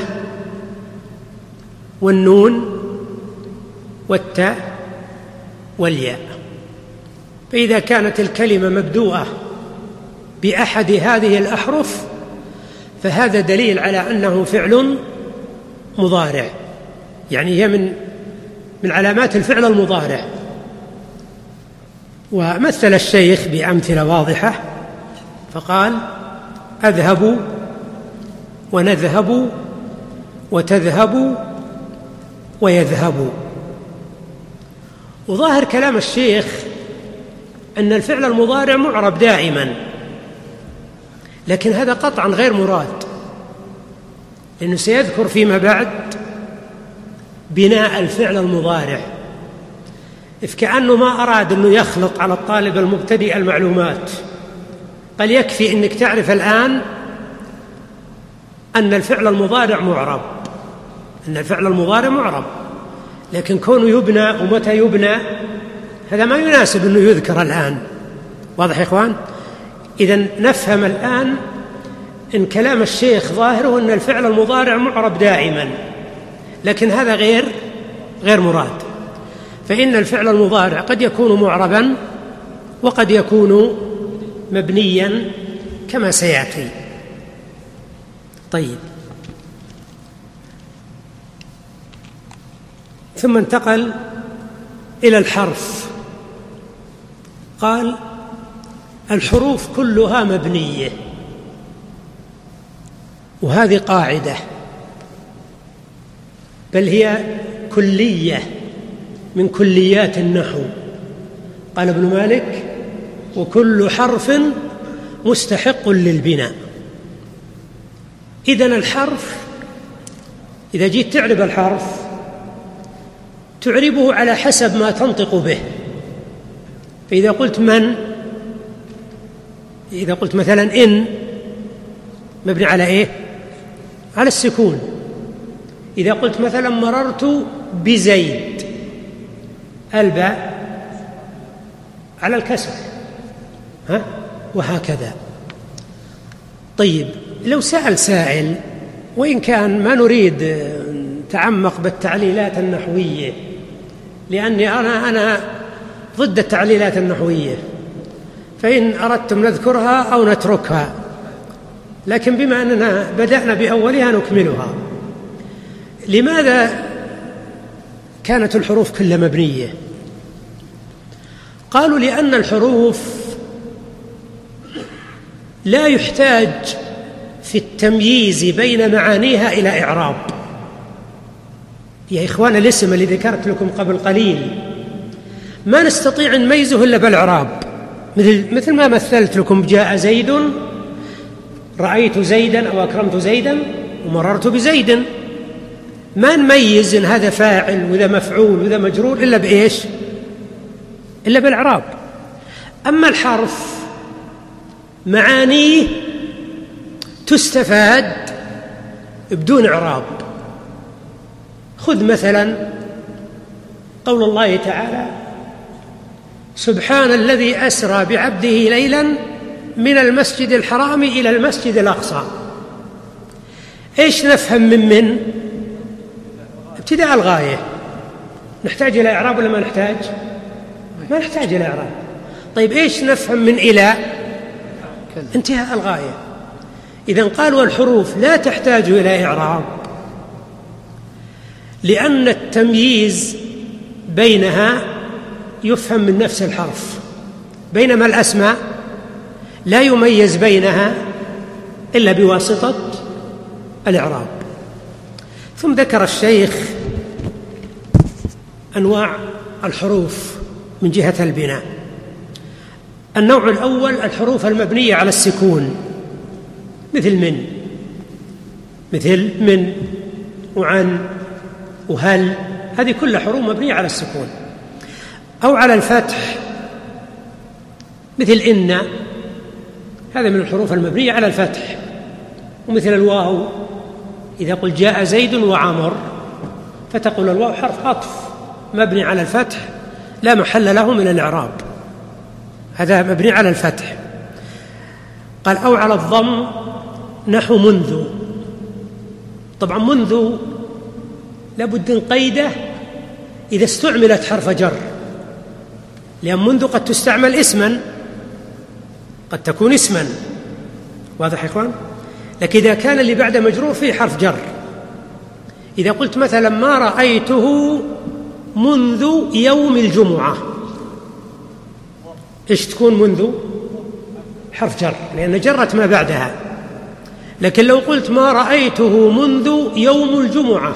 Speaker 2: والنون والتاء والياء. فإذا كانت الكلمة مبدوءة بأحد هذه الأحرف فهذا دليل على أنه فعل مضارع، يعني هي من من علامات الفعل المضارع. ومثل الشيخ بأمثلة واضحة فقال: أذهب ونذهب وتذهب ويذهب. وظاهر كلام الشيخ أن الفعل المضارع معرب دائما، لكن هذا قطعا غير مراد، لأنه سيذكر فيما بعد بناء الفعل المضارع، إذ كأنه ما أراد أنه يخلط على الطالب المبتدئ المعلومات، بل يكفي أنك تعرف الآن أن الفعل المضارع معرب، أن الفعل المضارع معرب، لكن كونه يبنى ومتى يبنى هذا ما يناسب أنه يذكر الآن. واضح يا إخوان؟ إذن نفهم الآن إن كلام الشيخ ظاهره أن الفعل المضارع معرب دائما، لكن هذا غير غير مراد، فإن الفعل المضارع قد يكون معربا وقد يكون مبنيا كما سيأتي. طيب، ثم انتقل إلى الحرف، قال: الحروف كلها مبنية، وهذه قاعدة، بل هي كلية من كليات النحو. قال ابن مالك: وكل حرف مستحق للبناء. إذن الحرف إذا جيت تعرب الحرف تعربه على حسب ما تنطق به. فإذا قلت من، إذا قلت مثلا إن، مبني على إيه؟ على السكون. إذا قلت مثلا مررت بزيد، الباء على الكسر، ها؟ وهكذا. طيب لو سأل سائل، وإن كان ما نريد نتعمق بالتعليلات النحوية، لأني أنا أنا ضد التعليلات النحوية، فإن أردتم نذكرها أو نتركها، لكن بما أننا بدأنا بأولها نكملها. لماذا كانت الحروف كلها مبنية؟ قالوا لأن الحروف لا يحتاج في التمييز بين معانيها إلى إعراب. يا إخوان، الاسم اللي ذكرت لكم قبل قليل ما نستطيع أن نميزه إلا بالإعراب، مثل مثل ما مثلت لكم: جاء زيد، رأيت زيدا أو أكرمت زيدا، ومررت بزيد. ما نميز إن هذا فاعل وذا مفعول وذا مجرور إلا بإيش؟ إلا بالإعراب. أما الحرف معانيه تستفاد بدون إعراب. خذ مثلا قول الله تعالى: سبحان الذي أسرى بعبده ليلا من المسجد الحرام إلى المسجد الأقصى. إيش نفهم من من؟ ابتداء الغاية. نحتاج إلى إعراب ولا ما نحتاج؟ ما نحتاج إلى إعراب. طيب إيش نفهم من إلى؟ انتهاء الغاية. إذن قالوا الحروف لا تحتاج إلى إعراب، لأن التمييز بينها يفهم من نفس الحرف، بينما الأسماء لا يميز بينها إلا بواسطة الإعراب. ثم ذكر الشيخ أنواع الحروف من جهة البناء. النوع الأول الحروف المبنية على السكون، مثل من، مثل من وعن وهل، هذه كلها حروف مبنية على السكون. أو على الفتح، مثل إن، هذا من الحروف المبنية على الفتح. ومثل الواو، إذا قلت جاء زيد وعمر، فتقول الواو حرف عطف مبني على الفتح لا محل له من الإعراب، هذا مبني على الفتح. قال أو على الضم، نحو منذ. طبعا منذ لابد نقيده إذا استعملت حرف جر، لأن منذ قد تستعمل اسما، قد تكون اسما، واضح يا إخوان؟ لكن إذا كان اللي بعد مجرور فيه حرف جر، إذا قلت مثلا ما رأيته منذ يوم الجمعة، إيش تكون منذ؟ حرف جر، لأن جرت ما بعدها. لكن لو قلت ما رأيته منذ يوم الجمعة،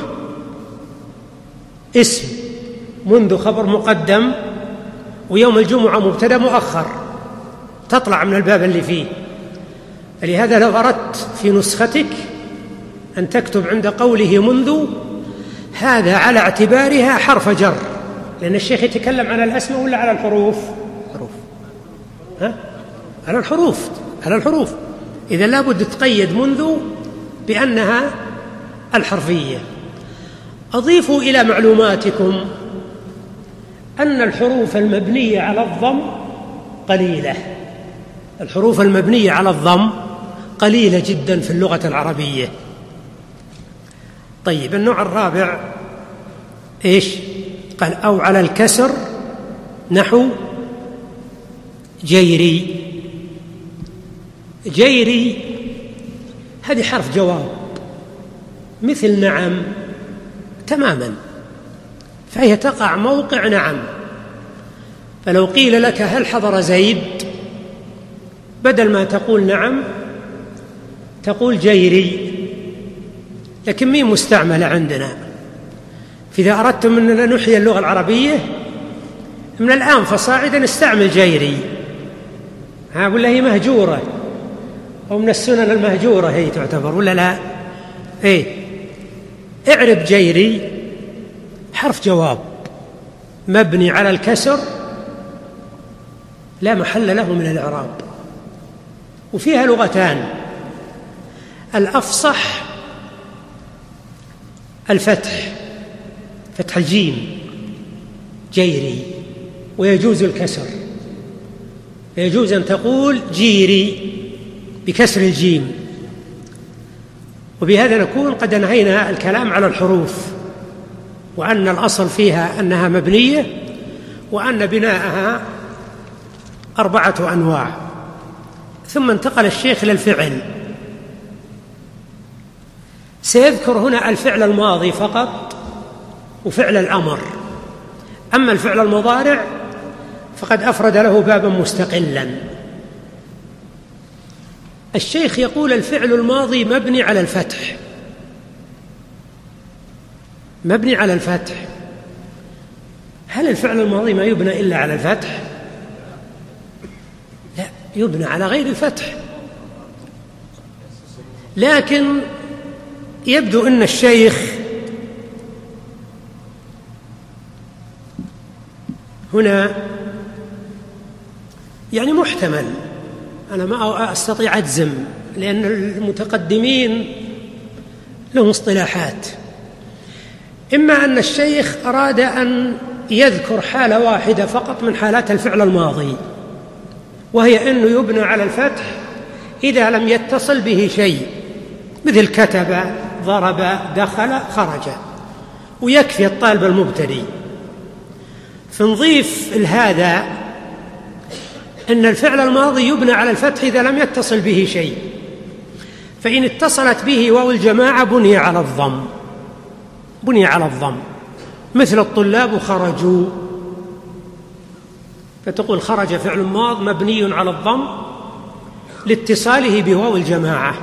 Speaker 2: اسم، منذ خبر مقدم، ويوم الجمعة مبتدأ مؤخر، تطلع من الباب اللي فيه. فلهذا لو أردت في نسختك أن تكتب عند قوله منذ، هذا على اعتبارها حرف جر، لأن الشيخ يتكلم على الأسماء ولا على الحروف؟ حروف. ها؟ على الحروف، على الحروف. إذا لابد تقيد منذ بأنها الحرفية. أضيفوا إلى معلوماتكم أن الحروف المبنية على الضم قليلة. الحروف المبنية على الضم قليلة جدا في اللغة العربية. طيب النوع الرابع إيش؟ قال أو على الكسر، نحو جيري. جيري هذه حرف جواب، مثل نعم تماما، فهي تقع موقع نعم. فلو قيل لك هل حضر زيد، بدل ما تقول نعم تقول جيري، لكن مين مستعملة عندنا؟ فإذا أردتم أننا نحيي اللغة العربية من الآن فصاعدا نستعمل جيري، ها ولا هي مهجورة، أو من السنن المهجورة هي تعتبر ولا لا؟ إيه اعرب جيري حرف جواب مبني على الكسر لا محل له من الإعراب، وفيها لغتان: الأفصح الفتح، فتح الجيم جيري، ويجوز الكسر، يجوز أن تقول جيري بكسر الجيم. وبهذا نكون قد انهينا الكلام على الحروف، وأن الأصل فيها أنها مبنية، وأن بناءها أربعة أنواع. ثم انتقل الشيخ إلى الفعل، سيذكر هنا الفعل الماضي فقط وفعل الأمر. أما الفعل المضارع فقد أفرد له بابا مستقلا. الشيخ يقول الفعل الماضي مبني على الفتح، مبني على الفتح. هل الفعل الماضي ما يبنى إلا على الفتح؟ لا، يبنى على غير الفتح. لكن يبدو أن الشيخ هنا يعني محتمل، أنا ما أستطيع أجزم، لأن المتقدمين لهم اصطلاحات. إما أن الشيخ أراد أن يذكر حالة واحدة فقط من حالات الفعل الماضي، وهي أنه يبنى على الفتح إذا لم يتصل به شيء، مثل كتب، ضرب، دخل، خرج، ويكفي الطالب المبتدئ. فنضيف لهذا أن الفعل الماضي يبنى على الفتح إذا لم يتصل به شيء، فإن اتصلت به واو الجماعة بني على الضم، بني على الضم، مثل الطلاب خرجوا، فتقول خرج فعل ماض مبني على الضم لاتصاله بواو الجماعة،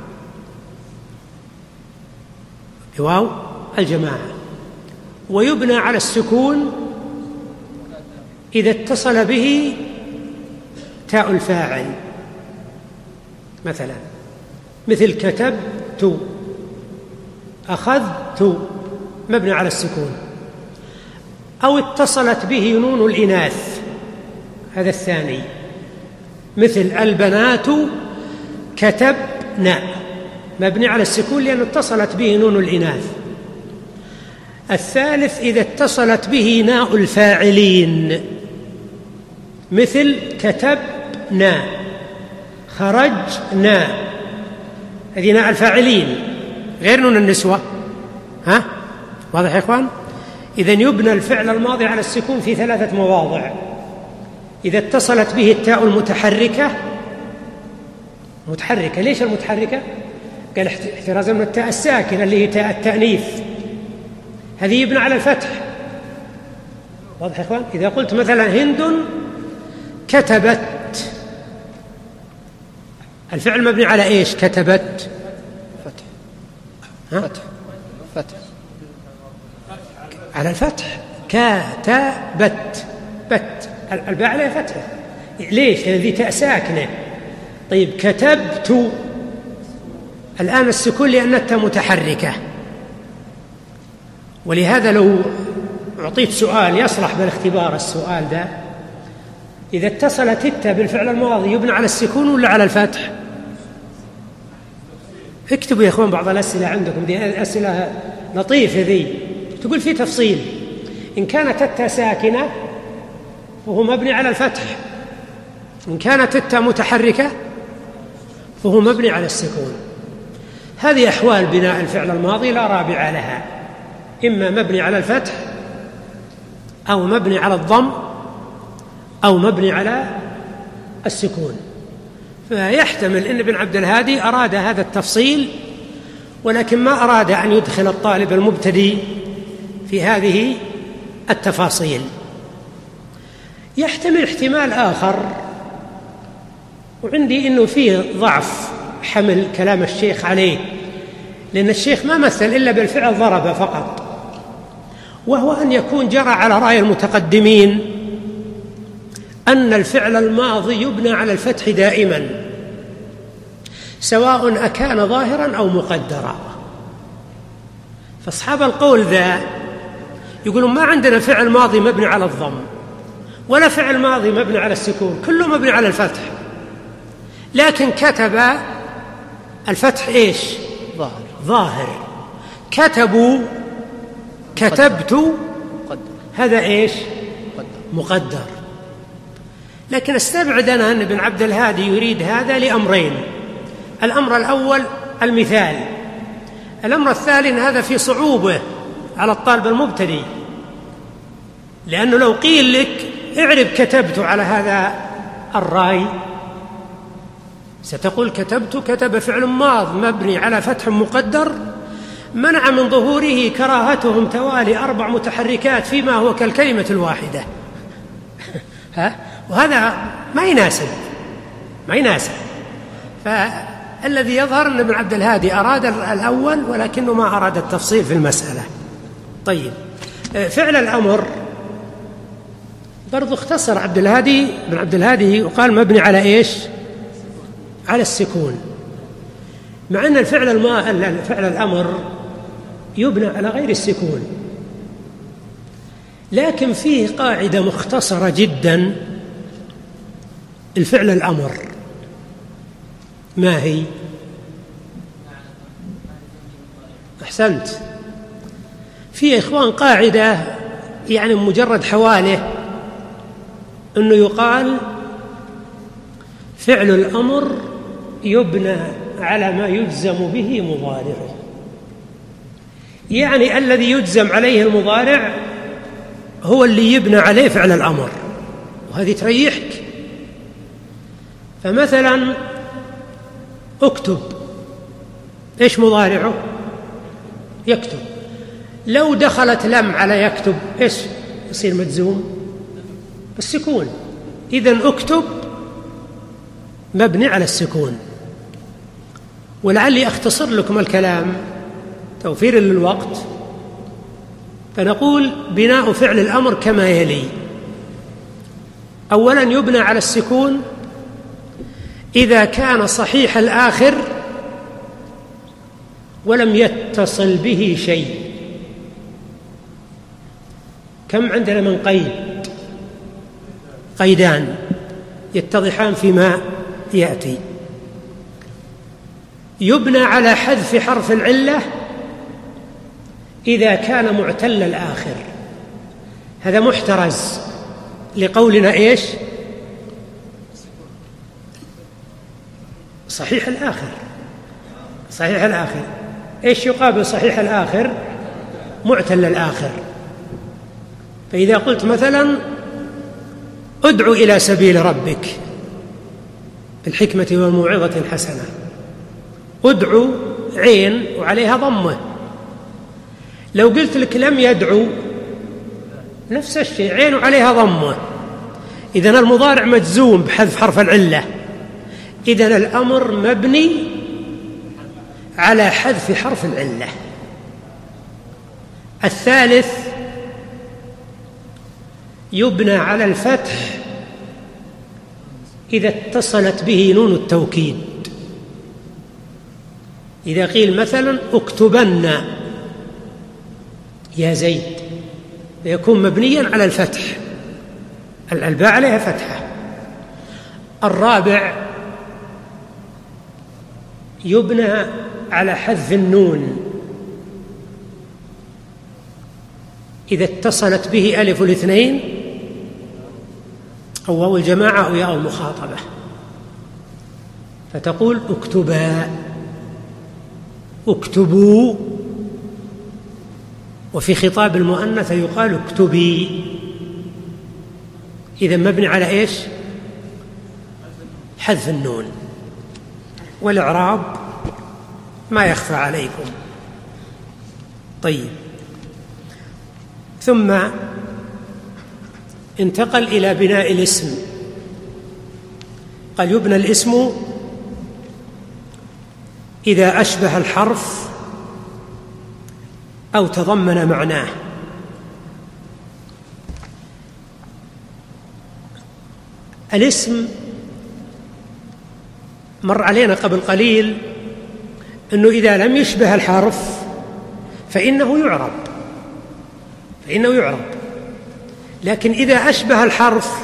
Speaker 2: بواو الجماعة. ويبنى على السكون إذا اتصل به تاء الفاعل، مثلا مثل كتبت، أخذت، مبني على السكون. أو اتصلت به نون الإناث، هذا الثاني، مثل البنات كتبنا، مبني على السكون لأن اتصلت به نون الإناث. الثالث إذا اتصلت به ناء الفاعلين، مثل كتبنا، خرجنا، هذه ناء الفاعلين غير نون النسوة. ها؟ واضح يا إخوان؟ إذن يبنى الفعل الماضي على السكون في ثلاثة مواضع: إذا اتصلت به التاء المتحركة، متحركة، ليش المتحركة؟ قال احترازا من التاء الساكنة اللي هي تاء التأنيث، هذه يبنى على الفتح. واضح يا إخوان؟ إذا قلت مثلا هند كتبت، الفعل مبني على إيش؟ كتبت،
Speaker 1: فتح.
Speaker 2: ها؟
Speaker 1: فتح فتح
Speaker 2: على الفتح. كتبت، بت، الباء عليها فتحة، ليش؟ لأن ذي تاء ساكنة. طيب كتبت، الآن السكون لأن التاء متحركة. ولهذا لو أعطيت سؤال يصلح بالاختبار، السؤال ذا إذا اتصلت التاء بالفعل الماضي يبنى على السكون ولا على الفتح؟ اكتبوا يا إخوان بعض الأسئلة عندكم، دي أسئلة لطيفة ذي، تقول في تفصيل. إن كانت التاء ساكنة فهو مبني على الفتح، إن كانت التاء متحركة فهو مبني على السكون. هذه أحوال بناء الفعل الماضي لا رابع لها، إما مبني على الفتح أو مبني على الضم أو مبني على السكون. فيحتمل أن ابن عبد الهادي أراد هذا التفصيل، ولكن ما أراد أن يدخل الطالب المبتدئ في هذه التفاصيل. يحتمل احتمال آخر، وعندي أنه فيه ضعف حمل كلام الشيخ عليه، لأن الشيخ ما مثل إلا بالفعل ضرب فقط، وهو أن يكون جرى على رأي المتقدمين أن الفعل الماضي يبنى على الفتح دائما، سواء أكان ظاهرا أو مقدرا. أصحاب القول ذا يقولون ما عندنا فعل ماضي مبني على الضم ولا فعل ماضي مبني على السكون، كله مبني على الفتح، لكن كتب الفتح إيش؟
Speaker 1: ظاهر.
Speaker 2: ظاهر. كتبوا، كتبت،
Speaker 1: مقدر.
Speaker 2: هذا إيش؟
Speaker 1: مقدر.
Speaker 2: مقدر. لكن استبعد أنا أن ابن عبد الهادي يريد هذا لأمرين: الأمر الأول المثال، الأمر الثاني أن هذا في صعوبة على الطالب المبتدئ، لأنه لو قيل لك اعرب كتبت على هذا الرأي ستقول كتبت كتب فعل ماض مبني على فتح مقدر منع من ظهوره كراهتهم توالي أربع متحركات فيما هو كالكلمة الواحدة. ها؟ وهذا ما يناسب ما يناسب فالذي يظهر أن ابن عبد الهادي أراد الأول ولكنه ما أراد التفصيل في المسألة. طيب، فعل الأمر برضو اختصر عبد الهادي بن عبد الهادي وقال مبني على إيش؟ على السكون، مع أن الفعل الما فعل الأمر يبنى على غير السكون، لكن فيه قاعدة مختصرة جدا. الفعل الأمر ما هي؟ أحسنت. في إخوان قاعدة يعني مجرد حواله أنه يقال فعل الأمر يبنى على ما يجزم به مضارعه، يعني الذي يجزم عليه المضارع هو اللي يبنى عليه فعل الأمر، وهذه تريحك. فمثلا اكتب، ايش مضارعه؟ يكتب. لو دخلت لم على يكتب ايش يصير مجزوم؟ السكون. إذن اكتب مبني على السكون. ولعلي أختصر لكم الكلام توفيرا للوقت، فنقول بناء فعل الأمر كما يلي: أولا يبنى على السكون إذا كان صحيح الآخر ولم يتصل به شيء. كم عندنا من قيد؟ قيدان يتضحان فيما يأتي. يبنى على حذف حرف العلة إذا كان معتل الآخر، هذا محترز لقولنا إيش؟ صحيح الآخر. صحيح الآخر إيش يقابل صحيح الآخر؟ معتل الآخر. فإذا قلت مثلا ادعو إلى سبيل ربك بالحكمة والموعظة الحسنة، ادعو عين وعليها ضمة. لو قلت لك لم يدعو نفس الشيء، عين وعليها ضمة. إذن المضارع مجزوم بحذف حرف العلة، إذن الأمر مبني على حذف حرف العلة. الثالث يبنى على الفتح إذا اتصلت به نون التوكيد. إذا قيل مثلا اكتبن يا زيد يكون مبنيا على الفتح، الباء عليها فتحة. الرابع يبنى على حذف النون إذا اتصلت به ألف الاثنين أو واو الجماعة أو ياء المخاطبة، فتقول اكتبا، اكتبوا. وفي خطاب المؤنث يقال اكتبي. إذا مبني على إيش؟ حذف النون. والإعراب ما يخفى عليكم. طيب، ثم انتقل إلى بناء الاسم. قال يبنى الاسم إذا أشبه الحرف أو تضمن معناه. الاسم مر علينا قبل قليل أنه إذا لم يشبه الحرف فإنه يعرب فإنه يعرب لكن إذا أشبه الحرف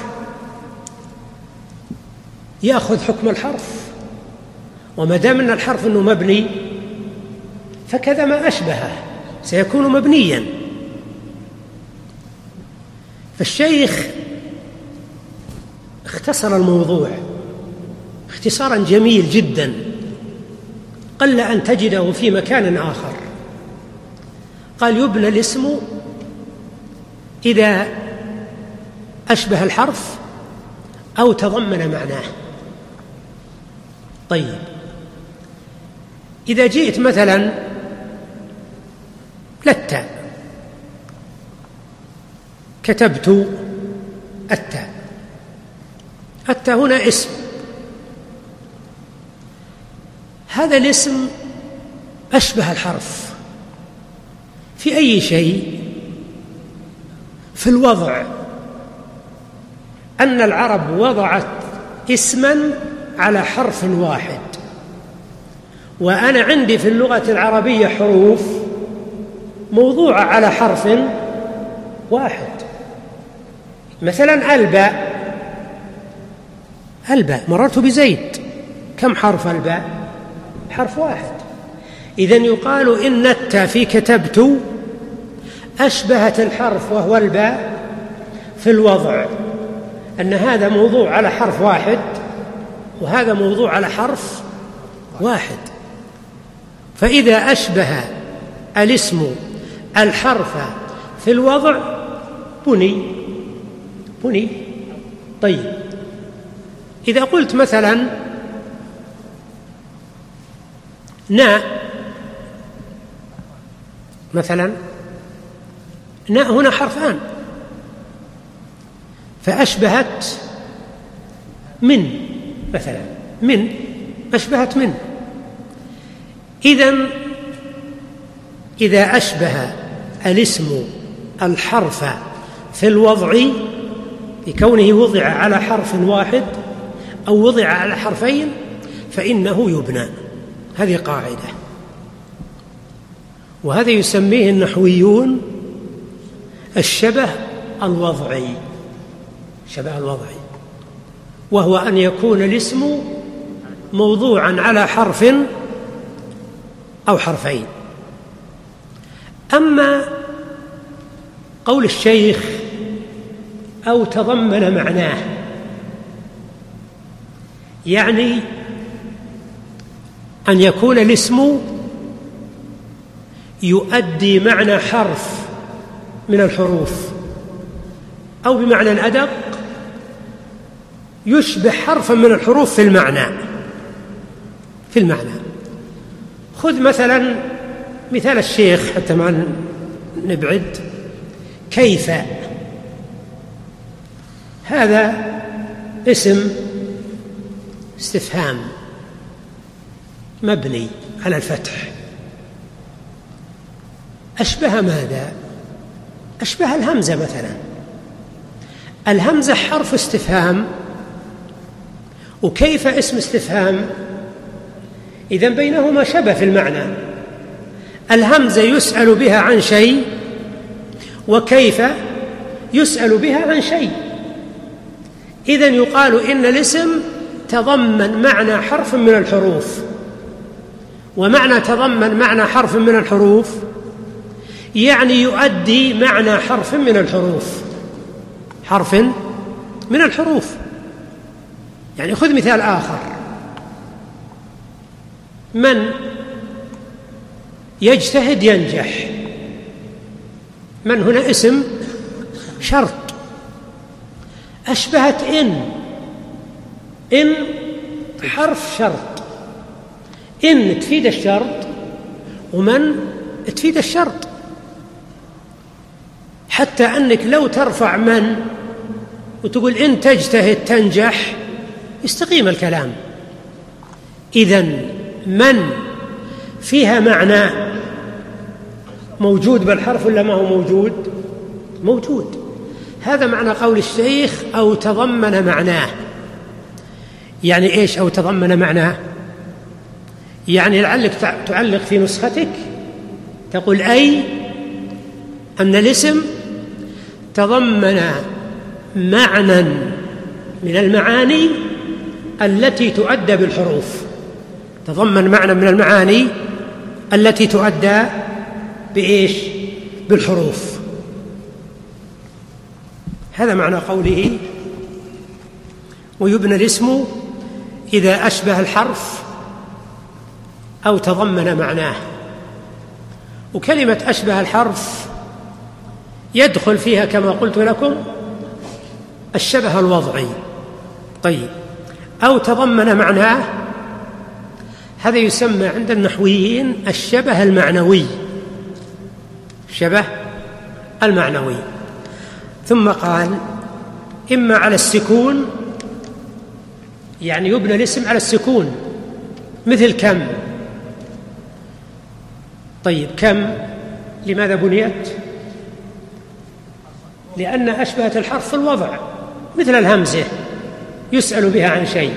Speaker 2: يأخذ حكم الحرف، وما دام أن الحرف أنه مبني فكذا ما أشبهه سيكون مبنيا. فالشيخ اختصر الموضوع اختصارا جميل جدا قل أن تجده في مكان آخر. قال: يبنى الاسم إذا أشبه الحرف أو تضمن معناه. طيب، إذا جئت مثلا للتاء، كتبت التاء، التاء هنا اسم، هذا الاسم أشبه الحرف في أي شيء؟ في الوضع، أن العرب وضعت اسما على حرف واحد، وأنا عندي في اللغة العربية حروف موضوعة على حرف واحد. مثلا الباء، الباء مررت بزيد، كم حرف الباء؟ حرف واحد. إذن يقال إن التاء في كتبت أشبهت الحرف وهو الباء في الوضع، أن هذا موضوع على حرف واحد وهذا موضوع على حرف واحد. فإذا أشبه الاسم الحرف في الوضع بني بني طيب، إذا قلت مثلا ناء، مثلا ناء هنا حرفان فأشبهت من، مثلا من أشبهت من. إذن إذا أشبه الاسم الحرف في الوضع بكونه وضع على حرف واحد أو وضع على حرفين فإنه يبنى. هذه قاعدة، وهذا يسميه النحويون الشبه الوضعي، شبه الوضعي، وهو أن يكون الاسم موضوعا على حرف أو حرفين. أما قول الشيخ أو تضمن معناه، يعني أن يكون الاسم يؤدي معنى حرف من الحروف، أو بمعنى أدق يشبه حرفا من الحروف في المعنى في المعنى خذ مثلا مثال الشيخ حتى ما نبعد، كيف، هذا اسم استفهام مبني على الفتح، أشبه ماذا؟ أشبه الهمزة مثلا. الهمزة حرف استفهام وكيف اسم استفهام، إذن بينهما شبه في المعنى. الهمزة يسأل بها عن شيء وكيف يسأل بها عن شيء، إذن يقال إن الاسم تضمن معنى حرف من الحروف. ومعنى تضمن معنى حرف من الحروف يعني يؤدي معنى حرف من الحروف، حرف من الحروف. يعني خذ مثال آخر، من يجتهد ينجح، من هنا اسم شرط، أشبهت إن، إن حرف شرط، إن تفيد الشرط ومن تفيد الشرط، حتى أنك لو ترفع من وتقول إن تجتهد تنجح يستقيم الكلام. إذن من فيها معنى موجود بالحرف ولا ما هو موجود؟ موجود. هذا معنى قول الشيخ أو تضمن معناه. يعني إيش أو تضمن معناه؟ يعني لعلك تعلق في نسختك تقول أي أن الاسم تضمن معنى من المعاني التي تؤدى بالحروف، تضمن معنى من المعاني التي تؤدى بإيش؟ بالحروف. هذا معنى قوله ويبنى الاسم إذا أشبه الحرف أو تضمن معناه. وكلمة أشبه الحرف يدخل فيها كما قلت لكم الشبه الوضعي. طيب، أو تضمن معناه، هذا يسمى عند النحويين الشبه المعنوي، الشبه المعنوي. ثم قال إما على السكون، يعني يبنى الاسم على السكون، مثل كم. طيب، كم لماذا بنيت؟ لأن أشبهت الحرف في الوضع، مثل الهمزة يسأل بها عن شيء.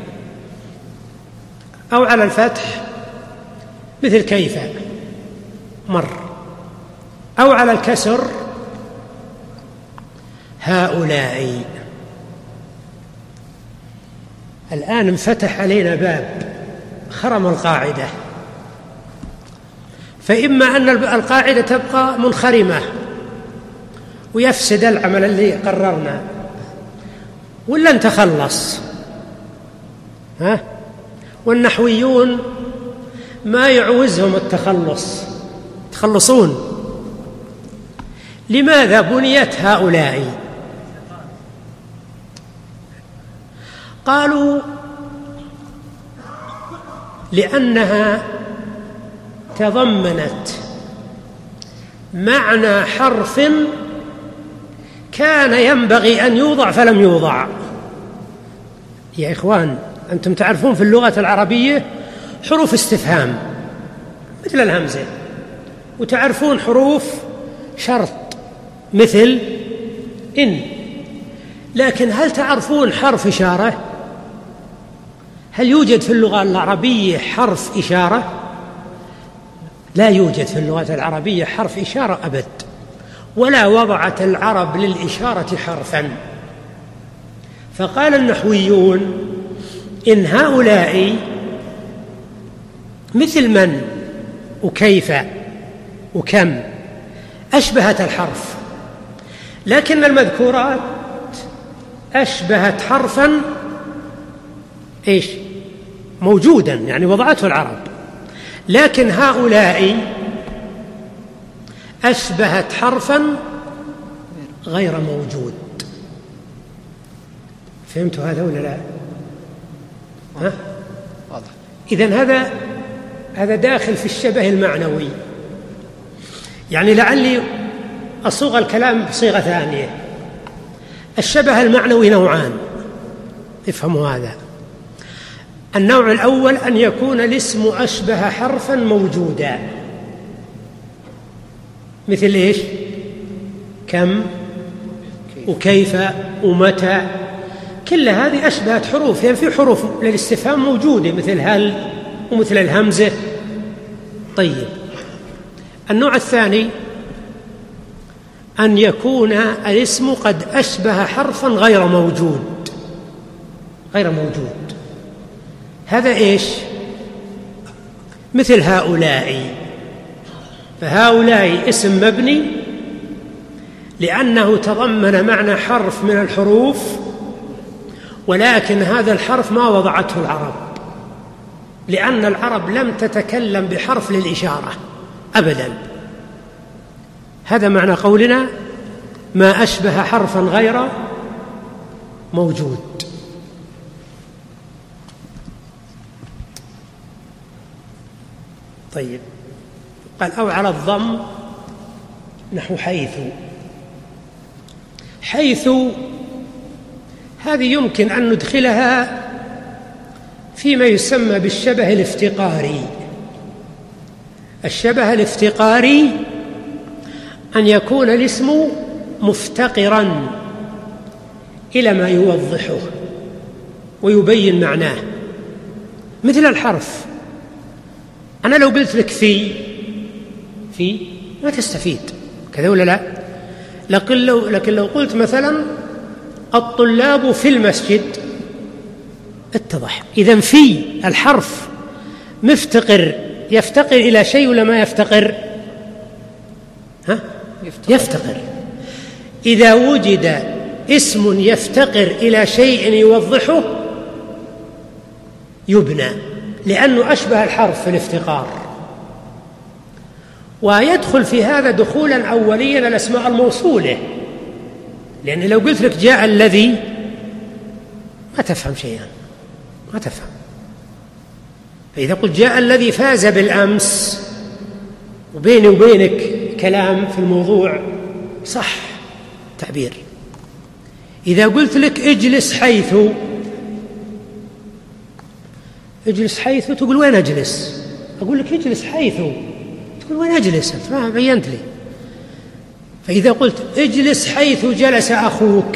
Speaker 2: أو على الفتح مثل كيف مر. أو على الكسر هؤلاء. الآن انفتح علينا باب خرم القاعدة، فإما أن القاعدة تبقى منخرمة ويفسد العمل اللي قررنا، ولا نتخلص. ها؟ والنحويون ما يعوزهم التخلص، يتخلصون. لماذا بنيت هؤلاء؟ قالوا لأنها تضمنت معنى حرف كان ينبغي أن يوضع فلم يوضع. يا إخوان، أنتم تعرفون في اللغة العربية حروف استفهام مثل الهمزة، وتعرفون حروف شرط مثل إن، لكن هل تعرفون حرف إشارة؟ هل يوجد في اللغة العربية حرف إشارة؟ لا يوجد في اللغة العربية حرف إشارة أبد، ولا وضعت العرب للإشارة حرفا. فقال النحويون إن هؤلاء مثل من وكيف وكم أشبهت الحرف، لكن المذكورات أشبهت حرفا إيش؟ موجودا، يعني وضعته العرب. لكن هؤلاء أشبهت حرفا غير موجود. فهمتوا هذا ولا لا؟ ها؟
Speaker 1: واضح.
Speaker 2: إذن هذا هذا داخل في الشبه المعنوي. يعني لعلي أصوغ الكلام بصيغة ثانية. الشبه المعنوي نوعان، افهموا هذا. النوع الأول أن يكون الاسم أشبه حرفا موجودا، مثل إيش؟ كم وكيف ومتى، كل هذه أشبهت حروف، يعني في حروف للاستفهام موجودة مثل هل ومثل الهمزة. طيب، النوع الثاني أن يكون الاسم قد أشبه حرفا غير موجود، غير موجود. هذا إيش؟ مثل هؤلاء. فهؤلاء اسم مبني لأنه تضمن معنى حرف من الحروف، ولكن هذا الحرف ما وضعته العرب، لأن العرب لم تتكلم بحرف للإشارة أبدا. هذا معنى قولنا ما أشبه حرفا غير موجود. طيب، قال أو على الضم نحو حيث. حيث هذه يمكن أن ندخلها فيما يسمى بالشبه الافتقاري. الشبه الافتقاري أن يكون الاسم مفتقرا إلى ما يوضحه ويبين معناه، مثل الحرف. أنا لو قلت لك في في ما تستفيد، كذا ولا لا؟ لكن لو, لكن لو قلت مثلا الطلاب في المسجد اتضح. إذن في الحرف مفتقر يفتقر إلى شيء ولا ما يفتقر؟ ها؟ يفتقر. يفتقر. إذا وجد اسم يفتقر إلى شيء يوضحه يبنى، لأنه أشبه الحرف في الافتقار. ويدخل في هذا دخولا أوليا الأسماء الموصولة، لأن لو قلت لك جاء الذي ما تفهم شيئا، ما تفهم. فإذا قلت جاء الذي فاز بالأمس وبيني وبينك كلام في الموضوع صح تعبير. إذا قلت لك اجلس حيث، اجلس حيث تقول وين أجلس؟ أقول لك اجلس حيث تقول وين أجلس؟ أنت ما بينت لي. فإذا قلت اجلس حيث جلس أخوك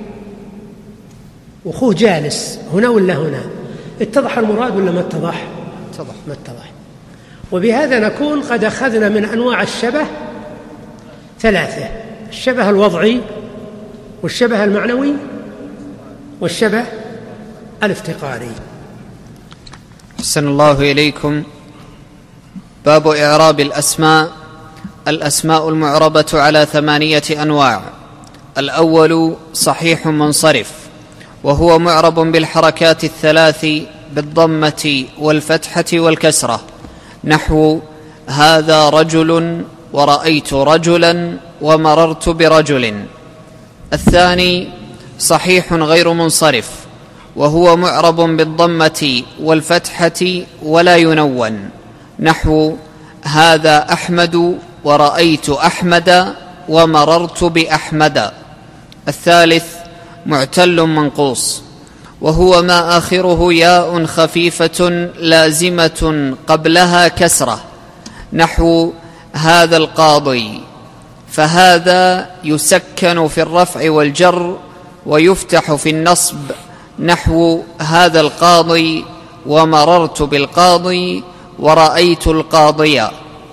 Speaker 2: وأخوه جالس هنا ولا هنا، اتضح المراد ولا ما اتضح؟ اتضح. ما اتضح. وبهذا نكون قد أخذنا من أنواع الشبه ثلاثة: الشبه الوضعي، والشبه المعنوي، والشبه الافتقاري.
Speaker 3: أحسن الله إليكم. باب إعراب الأسماء. الأسماء المعربة على ثمانية أنواع. الأول صحيح منصرف، وهو معرب بالحركات الثلاث بالضمة والفتحة والكسرة، نحو هذا رجل، ورأيت رجلا، ومررت برجل. الثاني صحيح غير منصرف، وهو معرب بالضمة والفتحة ولا ينون، نحو هذا أحمد، ورأيت أحمد، ومررت بأحمد. الثالث معتل منقوص، وهو ما آخره ياء خفيفة لازمة قبلها كسرة، نحو هذا القاضي، فهذا يسكن في الرفع والجر ويفتح في النصب، نحو هذا القاضي، ومررت بالقاضي، ورأيت القاضي.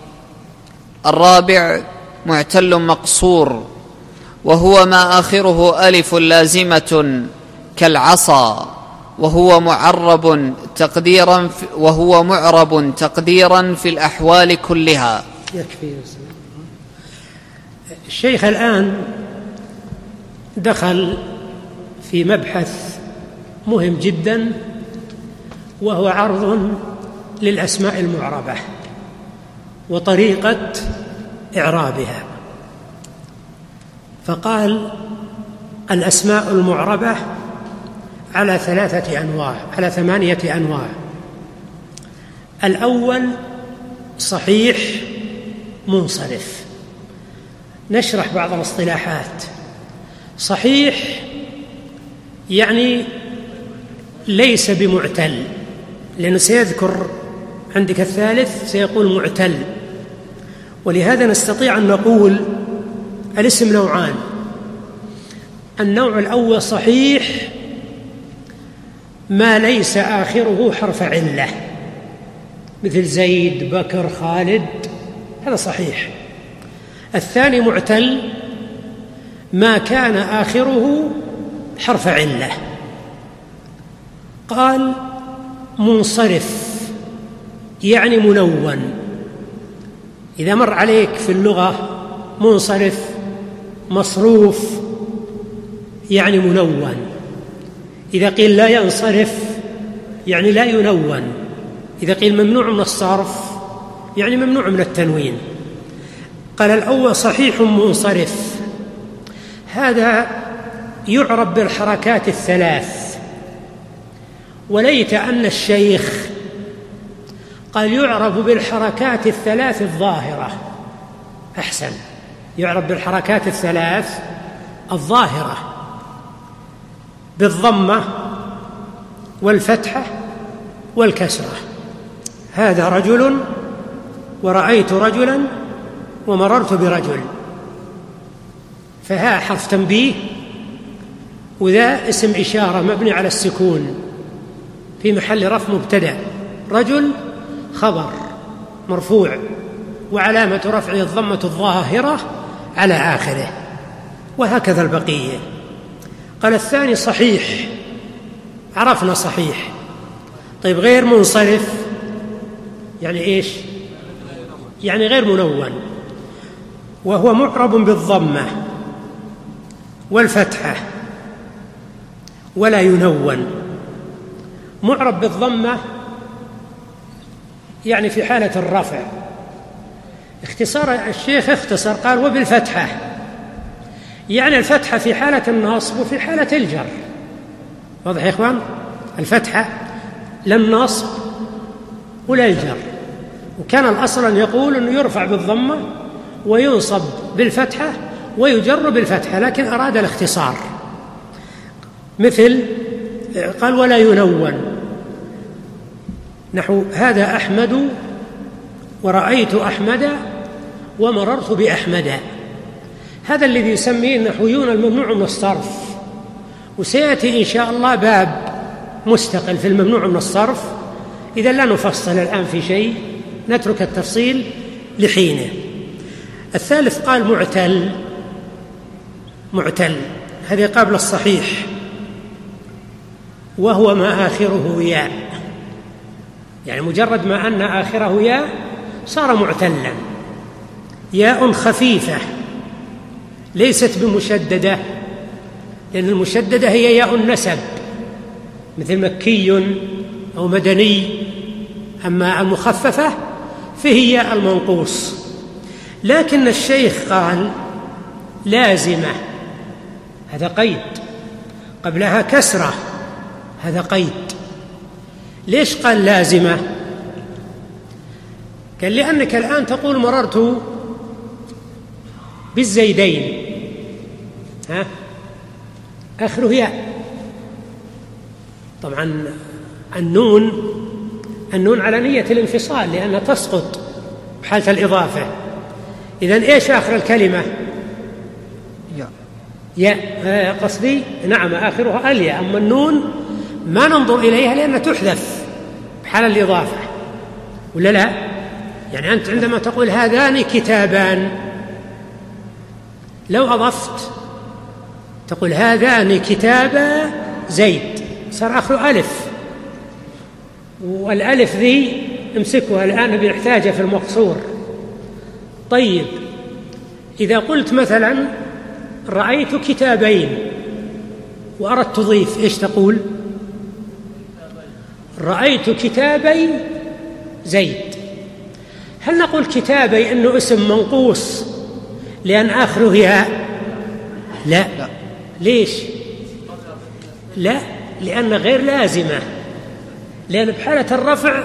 Speaker 3: الرابع معتل مقصور، وهو ما آخره ألف لازمة كالعصا، وهو معرب تقديرا وهو معرب تقديرا في الأحوال كلها.
Speaker 2: يكفي. الشيخ الآن دخل في مبحث مهم جدا، وهو عرض للأسماء المعربة وطريقة إعرابها. فقال الأسماء المعربة على ثلاثة أنواع، على ثمانية أنواع. الأول صحيح منصرف. نشرح بعض الاصطلاحات. صحيح يعني ليس بمعتل، لأنه سيذكر عندك الثالث سيقول معتل، ولهذا نستطيع أن نقول الاسم نوعان. النوع الأول صحيح ما ليس آخره حرف علة، مثل زيد، بكر، خالد، هذا صحيح. الثاني معتل ما كان آخره حرف علة. قال منصرف يعني منون. إذا مر عليك في اللغة منصرف، مصروف، يعني منون. إذا قيل لا ينصرف يعني لا ينون. إذا قيل ممنوع من الصرف يعني ممنوع من التنوين. قال الأول صحيح منصرف، هذا يعرب بالحركات الثلاث. وليت أن الشيخ قال يعرب بالحركات الثلاث الظاهرة، أحسن، يعرب بالحركات الثلاث الظاهرة، بالضمة والفتحة والكسرة. هذا رجل، ورأيت رجلا، ومررت برجل. فها حرف تنبيه، وذا اسم إشارة مبني على السكون في محل رفع مبتدأ. رجل خبر مرفوع، وعلامة رفعه الضمة الظاهرة على آخره، وهكذا البقية. قال الثاني صحيح، عرفنا صحيح. طيب غير منصرف يعني إيش؟ يعني غير منون، وهو معرب بالضمة والفتحة ولا ينون. معرب بالضمة يعني في حالة الرفع، اختصار الشيخ اختصر قال وبالفتحة، يعني الفتحة في حالة النصب وفي حالة الجر. واضح يا إخوان؟ الفتحة لا النصب ولا الجر، وكان الأصل أن يقول أنه يرفع بالضمة وينصب بالفتحة ويجر بالفتحة، لكن أراد الاختصار. مثل قال ولا ينون، نحو هذا أحمد ورأيت أحمد ومررت بأحمد. هذا الذي يسميه النحويون الممنوع من الصرف، وسيأتي إن شاء الله باب مستقل في الممنوع من الصرف. إذا لا نفصل الآن في شيء، نترك التفصيل لحينه. الثالث قال معتل. معتل هذه قبل الصحيح، وهو ما آخره ياء، يعني مجرد ما أن آخره ياء صار معتلا. ياء خفيفة ليست بمشددة، لأن المشددة هي ياء النسب مثل مكي أو مدني، أما المخففة فهي ياء المنقوص. لكن الشيخ قال لازمة، هذا قيد، قبلها كسرة، هذا قيد. ليش قال لازمة؟ قال لأنك الآن تقول مررت بالزيدين، ها آخره ياء. طبعا النون النون على نية الانفصال لأنها تسقط بحالة الإضافة. إذن إيش آخر الكلمة؟
Speaker 3: ياء.
Speaker 2: ياء قصدي نعم آخرها الياء. أما النون ما ننظر إليها لأنها تحذف بحال الإضافة، ولا لا؟ يعني أنت عندما تقول هذان كتابان، لو أضفت تقول هذان كتابا زيد، صار آخر ألف، والألف ذي امسكها الآن بنحتاجها في المقصور. طيب إذا قلت مثلا رأيت كتابين وأردت تضيف، إيش تقول؟ رأيت كتابي زيد. هل نقول كتابي إنه اسم منقوص لأن آخره ياء؟ لا. لا. ليش؟ لا، لأن غير لازمة، لأن بحالة الرفع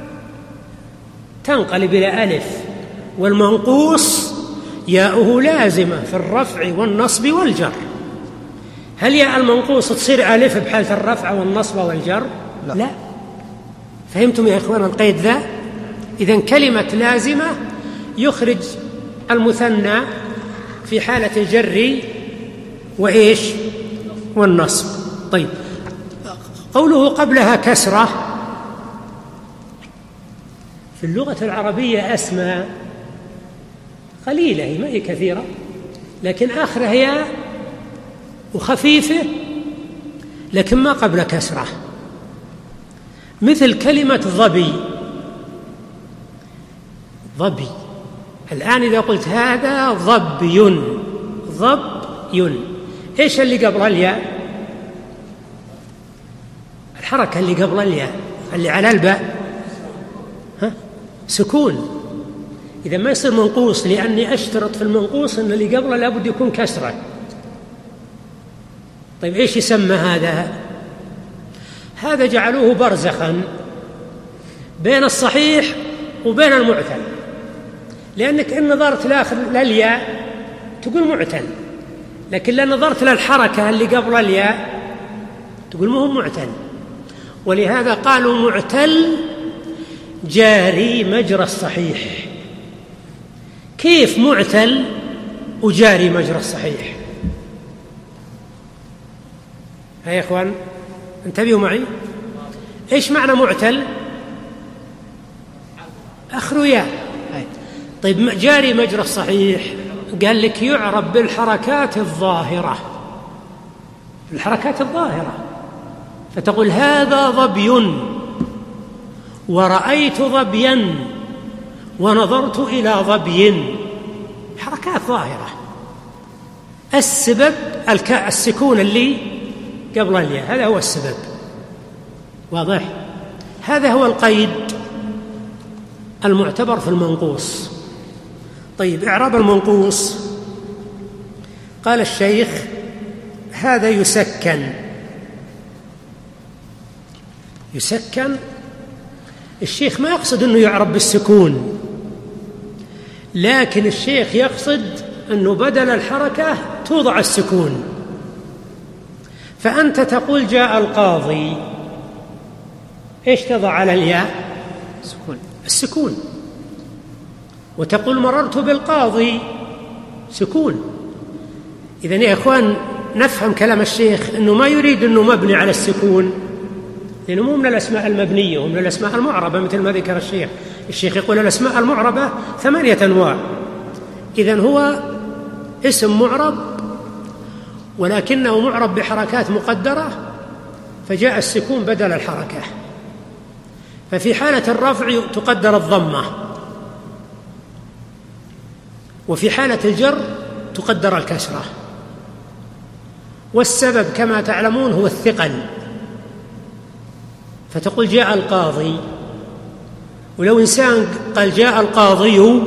Speaker 2: تنقلب إلى ألف، والمنقوص ياؤه لازمة في الرفع والنصب والجر. هل ياء المنقوص تصير ألف بحالة الرفع والنصب والجر؟ لا, لا. فهمتم يا إخوان القيد ذا؟ إذن كلمة لازمة يخرج المثنى في حالة الجر وإيش؟ والنصب. طيب قوله قبلها كسرة في اللغة العربية أسماء قليلة، هي ما هي كثيرة، لكن آخرها ياء وخفيفة لكن ما قبل كسرة. مثل كلمة ظبي. ظبي الآن إذا قلت هذا ظبي، ظبي، إيش اللي قبل الياء؟ الحركة اللي قبل الياء اللي على الباء، ها؟ سكون. إذا ما يصير منقوص، لأني أشترط في المنقوص أن اللي قبله لابد يكون كسرة. طيب إيش يسمى هذا؟ هذا جعلوه برزخا بين الصحيح وبين المعتل، لأنك إن نظرت للياء تقول معتل، لكن لو نظرت للحركة اللي قبل الياء تقول ما هو معتل. ولهذا قالوا معتل جاري مجرى الصحيح. كيف معتل وجاري مجرى الصحيح؟ ها يا إخوان انتبهوا معي. إيش معنى معتل؟ آخره ياء. طيب جاري مجرى الصحيح قال لك يعرب بالحركات الظاهرة، الحركات الظاهرة، فتقول هذا ظبي ورأيت ظبيا ونظرت إلى ظبي، حركات ظاهرة. السبب السكون اللي قبل الياء، هذا هو السبب، واضح؟ هذا هو القيد المعتبر في المنقوص. طيب إعراب المنقوص، قال الشيخ هذا يسكن. يسكن الشيخ ما يقصد أنه يعرب بالسكون، لكن الشيخ يقصد أنه بدل الحركة توضع السكون. فأنت تقول جاء القاضي، إيش تضع على الياء؟
Speaker 1: سكون.
Speaker 2: السكون. وتقول مررت بالقاضي، سكون. إذن يا إخوان نفهم كلام الشيخ أنه ما يريد أنه مبني على السكون، لأنه مو من الأسماء المبنية ومن الأسماء المعربة مثل ما ذكر الشيخ. الشيخ يقول الأسماء المعربة ثمانية أنواع، إذن هو اسم معرب ولكنه معرب بحركات مقدرة، فجاء السكون بدل الحركة. ففي حالة الرفع تقدر الضمة، وفي حالة الجر تقدر الكسرة. والسبب كما تعلمون هو الثقل، فتقول جاء القاضي، ولو إنسان قال جاء القاضي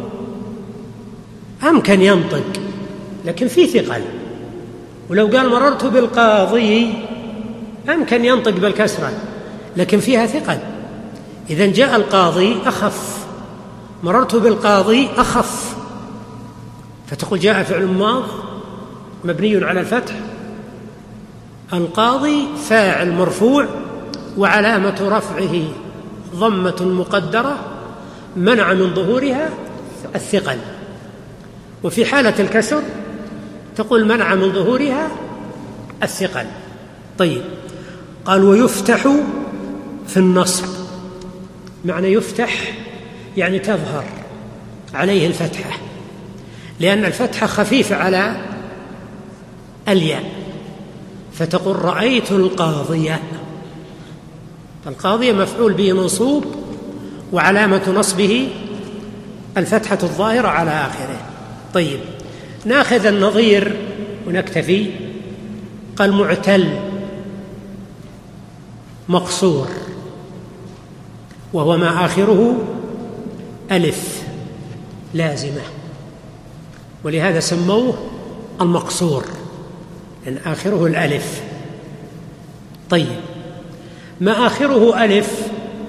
Speaker 2: أمكن ينطق لكن في ثقل، ولو قال مررت بالقاضي أمكن ينطق بالكسرة لكن فيها ثقل. إذن جاء القاضي أخف، مررت بالقاضي أخف، فتقول جاء فعل ماض مبني على الفتح، القاضي فاعل مرفوع وعلامة رفعه ضمة مقدرة منع من ظهورها الثقل. وفي حالة الكسر تقول منع من ظهورها الثقل. طيب قال ويفتح في النصب، معنى يفتح يعني تظهر عليه الفتحة، لأن الفتحة خفيفة على الياء، فتقول رأيت القاضية. القاضية مفعول به منصوب وعلامة نصبه الفتحة الظاهرة على آخره. طيب ناخذ النظير ونكتفي. قال معتل مقصور، وهو ما آخره ألف لازمة، ولهذا سموه المقصور لأن آخره الألف. طيب ما آخره ألف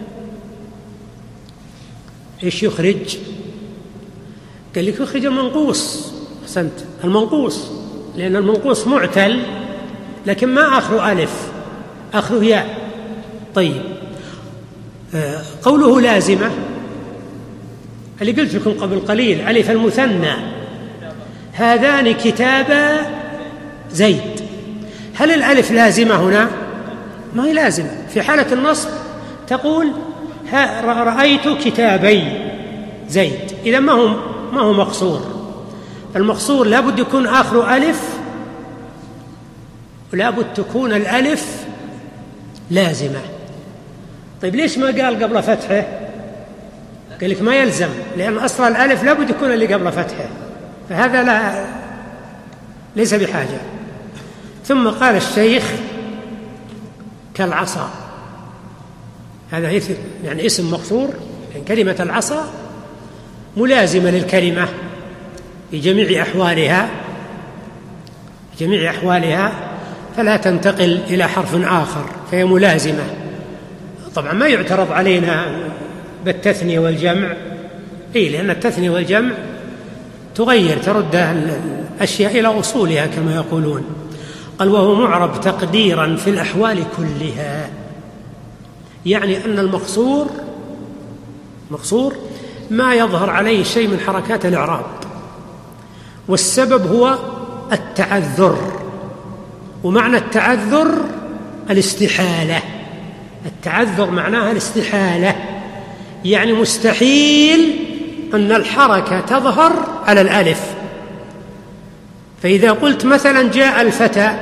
Speaker 2: إيش يخرج؟ قال لك يخرج المنقوص. أحسنت، المنقوص، لأن المنقوص معتل لكن ما آخره ألف، آخره ياء. طيب آه قوله لازمة اللي قلت لكم قبل قليل ألف المثنى، هذان كتابا زيد. هل الألف لازمة هنا؟ ما هي لازمة. في حالة النصب تقول رأيت كتابي زيد، إذا ما هو ما هو مقصور. المقصور لابد يكون آخره ألف، ولابد تكون الألف لازمة. طيب ليش ما قال قبل فتحه؟ قال لك ما يلزم، لأن أصل الألف لابد يكون اللي قبل فتحه، فهذا لا ليس بحاجة. ثم قال الشيخ كالعصا، هذا يعني اسم مقصور، يعني كلمة العصا ملازمة للكلمة في جميع أحوالها في جميع أحوالها فلا تنتقل إلى حرف آخر، فهي ملازمة. طبعا ما يعترض علينا بالتثنية والجمع، إيه، لأن التثنية والجمع تغير ترد الأشياء إلى أصولها كما يقولون. قال وهو معرب تقديرا في الأحوال كلها، يعني أن المقصور مقصور ما يظهر عليه شيء من حركات الإعراب، والسبب هو التعذر. ومعنى التعذر الاستحالة، التعذر معناها الاستحالة، يعني مستحيل أن الحركة تظهر على الألف. فإذا قلت مثلا جاء الفتى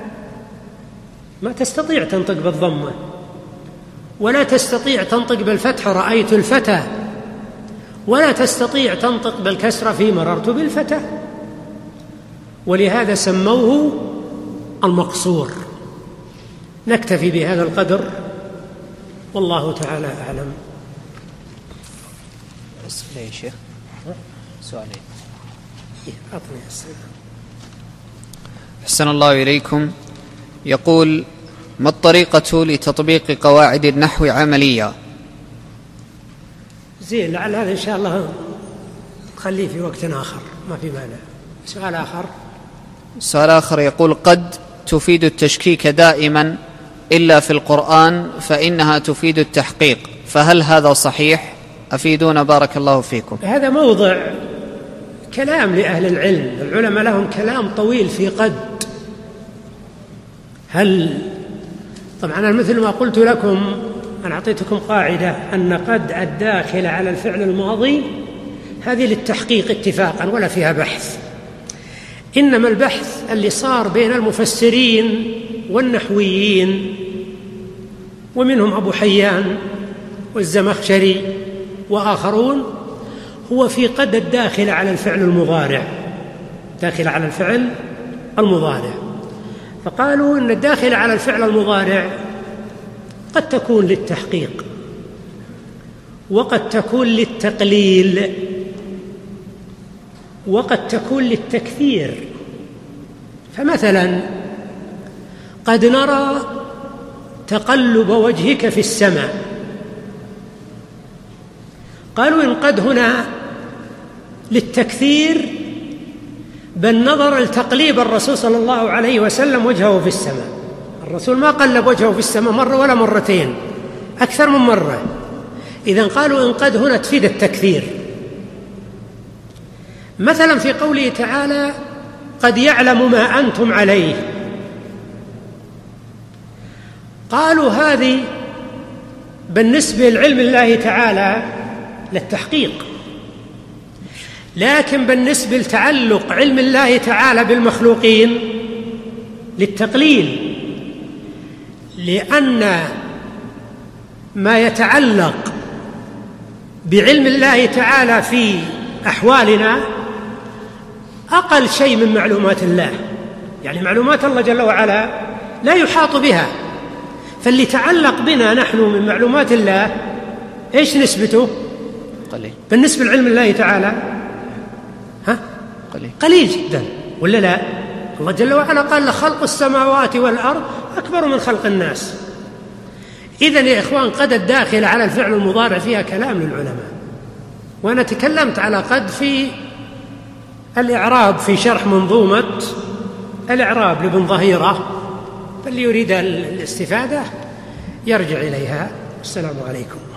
Speaker 2: ما تستطيع تنطق بالضمة، ولا تستطيع تنطق بالفتح رأيت الفتى، ولا تستطيع تنطق بالكسرة في مررت بالفتى، ولهذا سموه المقصور. نكتفي بهذا القدر والله تعالى أعلم.
Speaker 1: أسئلة يا شيخ، سؤالين.
Speaker 2: أعطني أسئلة.
Speaker 4: أحسن الله إليكم. يقول: ما الطريقة لتطبيق قواعد النحو عمليا؟
Speaker 2: زين، لعل هذا إن شاء الله نخليه في وقت آخر، ما في مانع. سؤال آخر.
Speaker 4: سؤال آخر يقول: قد تفيد التشكيك دائما إلا في القرآن فإنها تفيد التحقيق، فهل هذا صحيح؟ أفيدونا بارك الله فيكم.
Speaker 2: هذا موضع كلام لأهل العلم، العلماء لهم كلام طويل في قد. هل طبعا أنا مثل ما قلت لكم، أنا أعطيتكم قاعدة أن قد الداخل على الفعل الماضي هذه للتحقيق اتفاقا ولا فيها بحث، إنما البحث اللي صار بين المفسرين والنحويين ومنهم أبو حيان والزمخشري وآخرون هو في قد الداخل على الفعل المضارع، داخل على الفعل المضارع. فقالوا إن الداخل على الفعل المضارع قد تكون للتحقيق وقد تكون للتقليل وقد تكون للتكثير. فمثلا قد نرى تقلب وجهك في السماء، قالوا إن قد هنا للتكثير، بل نظر لتقليب الرسول صلى الله عليه وسلم وجهه في السماء. الرسول ما قلب وجهه في السماء مرة ولا مرتين، أكثر من مرة. إذن قالوا إن قد هنا تفيد التكثير. مثلا في قوله تعالى قد يعلم ما أنتم عليه، قالوا هذه بالنسبة لعلم الله تعالى للتحقيق، لكن بالنسبة لتعلق علم الله تعالى بالمخلوقين للتقليل، لأن ما يتعلق بعلم الله تعالى في أحوالنا أقل شيء من معلومات الله، يعني معلومات الله جل وعلا لا يحاط بها. فاللي تعلق بنا نحن من معلومات الله إيش نسبته؟
Speaker 4: قليل
Speaker 2: بالنسبة لعلم الله تعالى، ها؟
Speaker 4: قليل
Speaker 2: قليل جدا، ولا لا؟ الله جل وعلا قال لخلق السماوات والأرض أكبر من خلق الناس. إذن يا إخوان قد الداخل على الفعل المضارع فيها كلام للعلماء، وأنا تكلمت على قد في الإعراب في شرح منظومة الإعراب لابن ظهيرة، فاللي يريد الاستفادة يرجع إليها. السلام عليكم.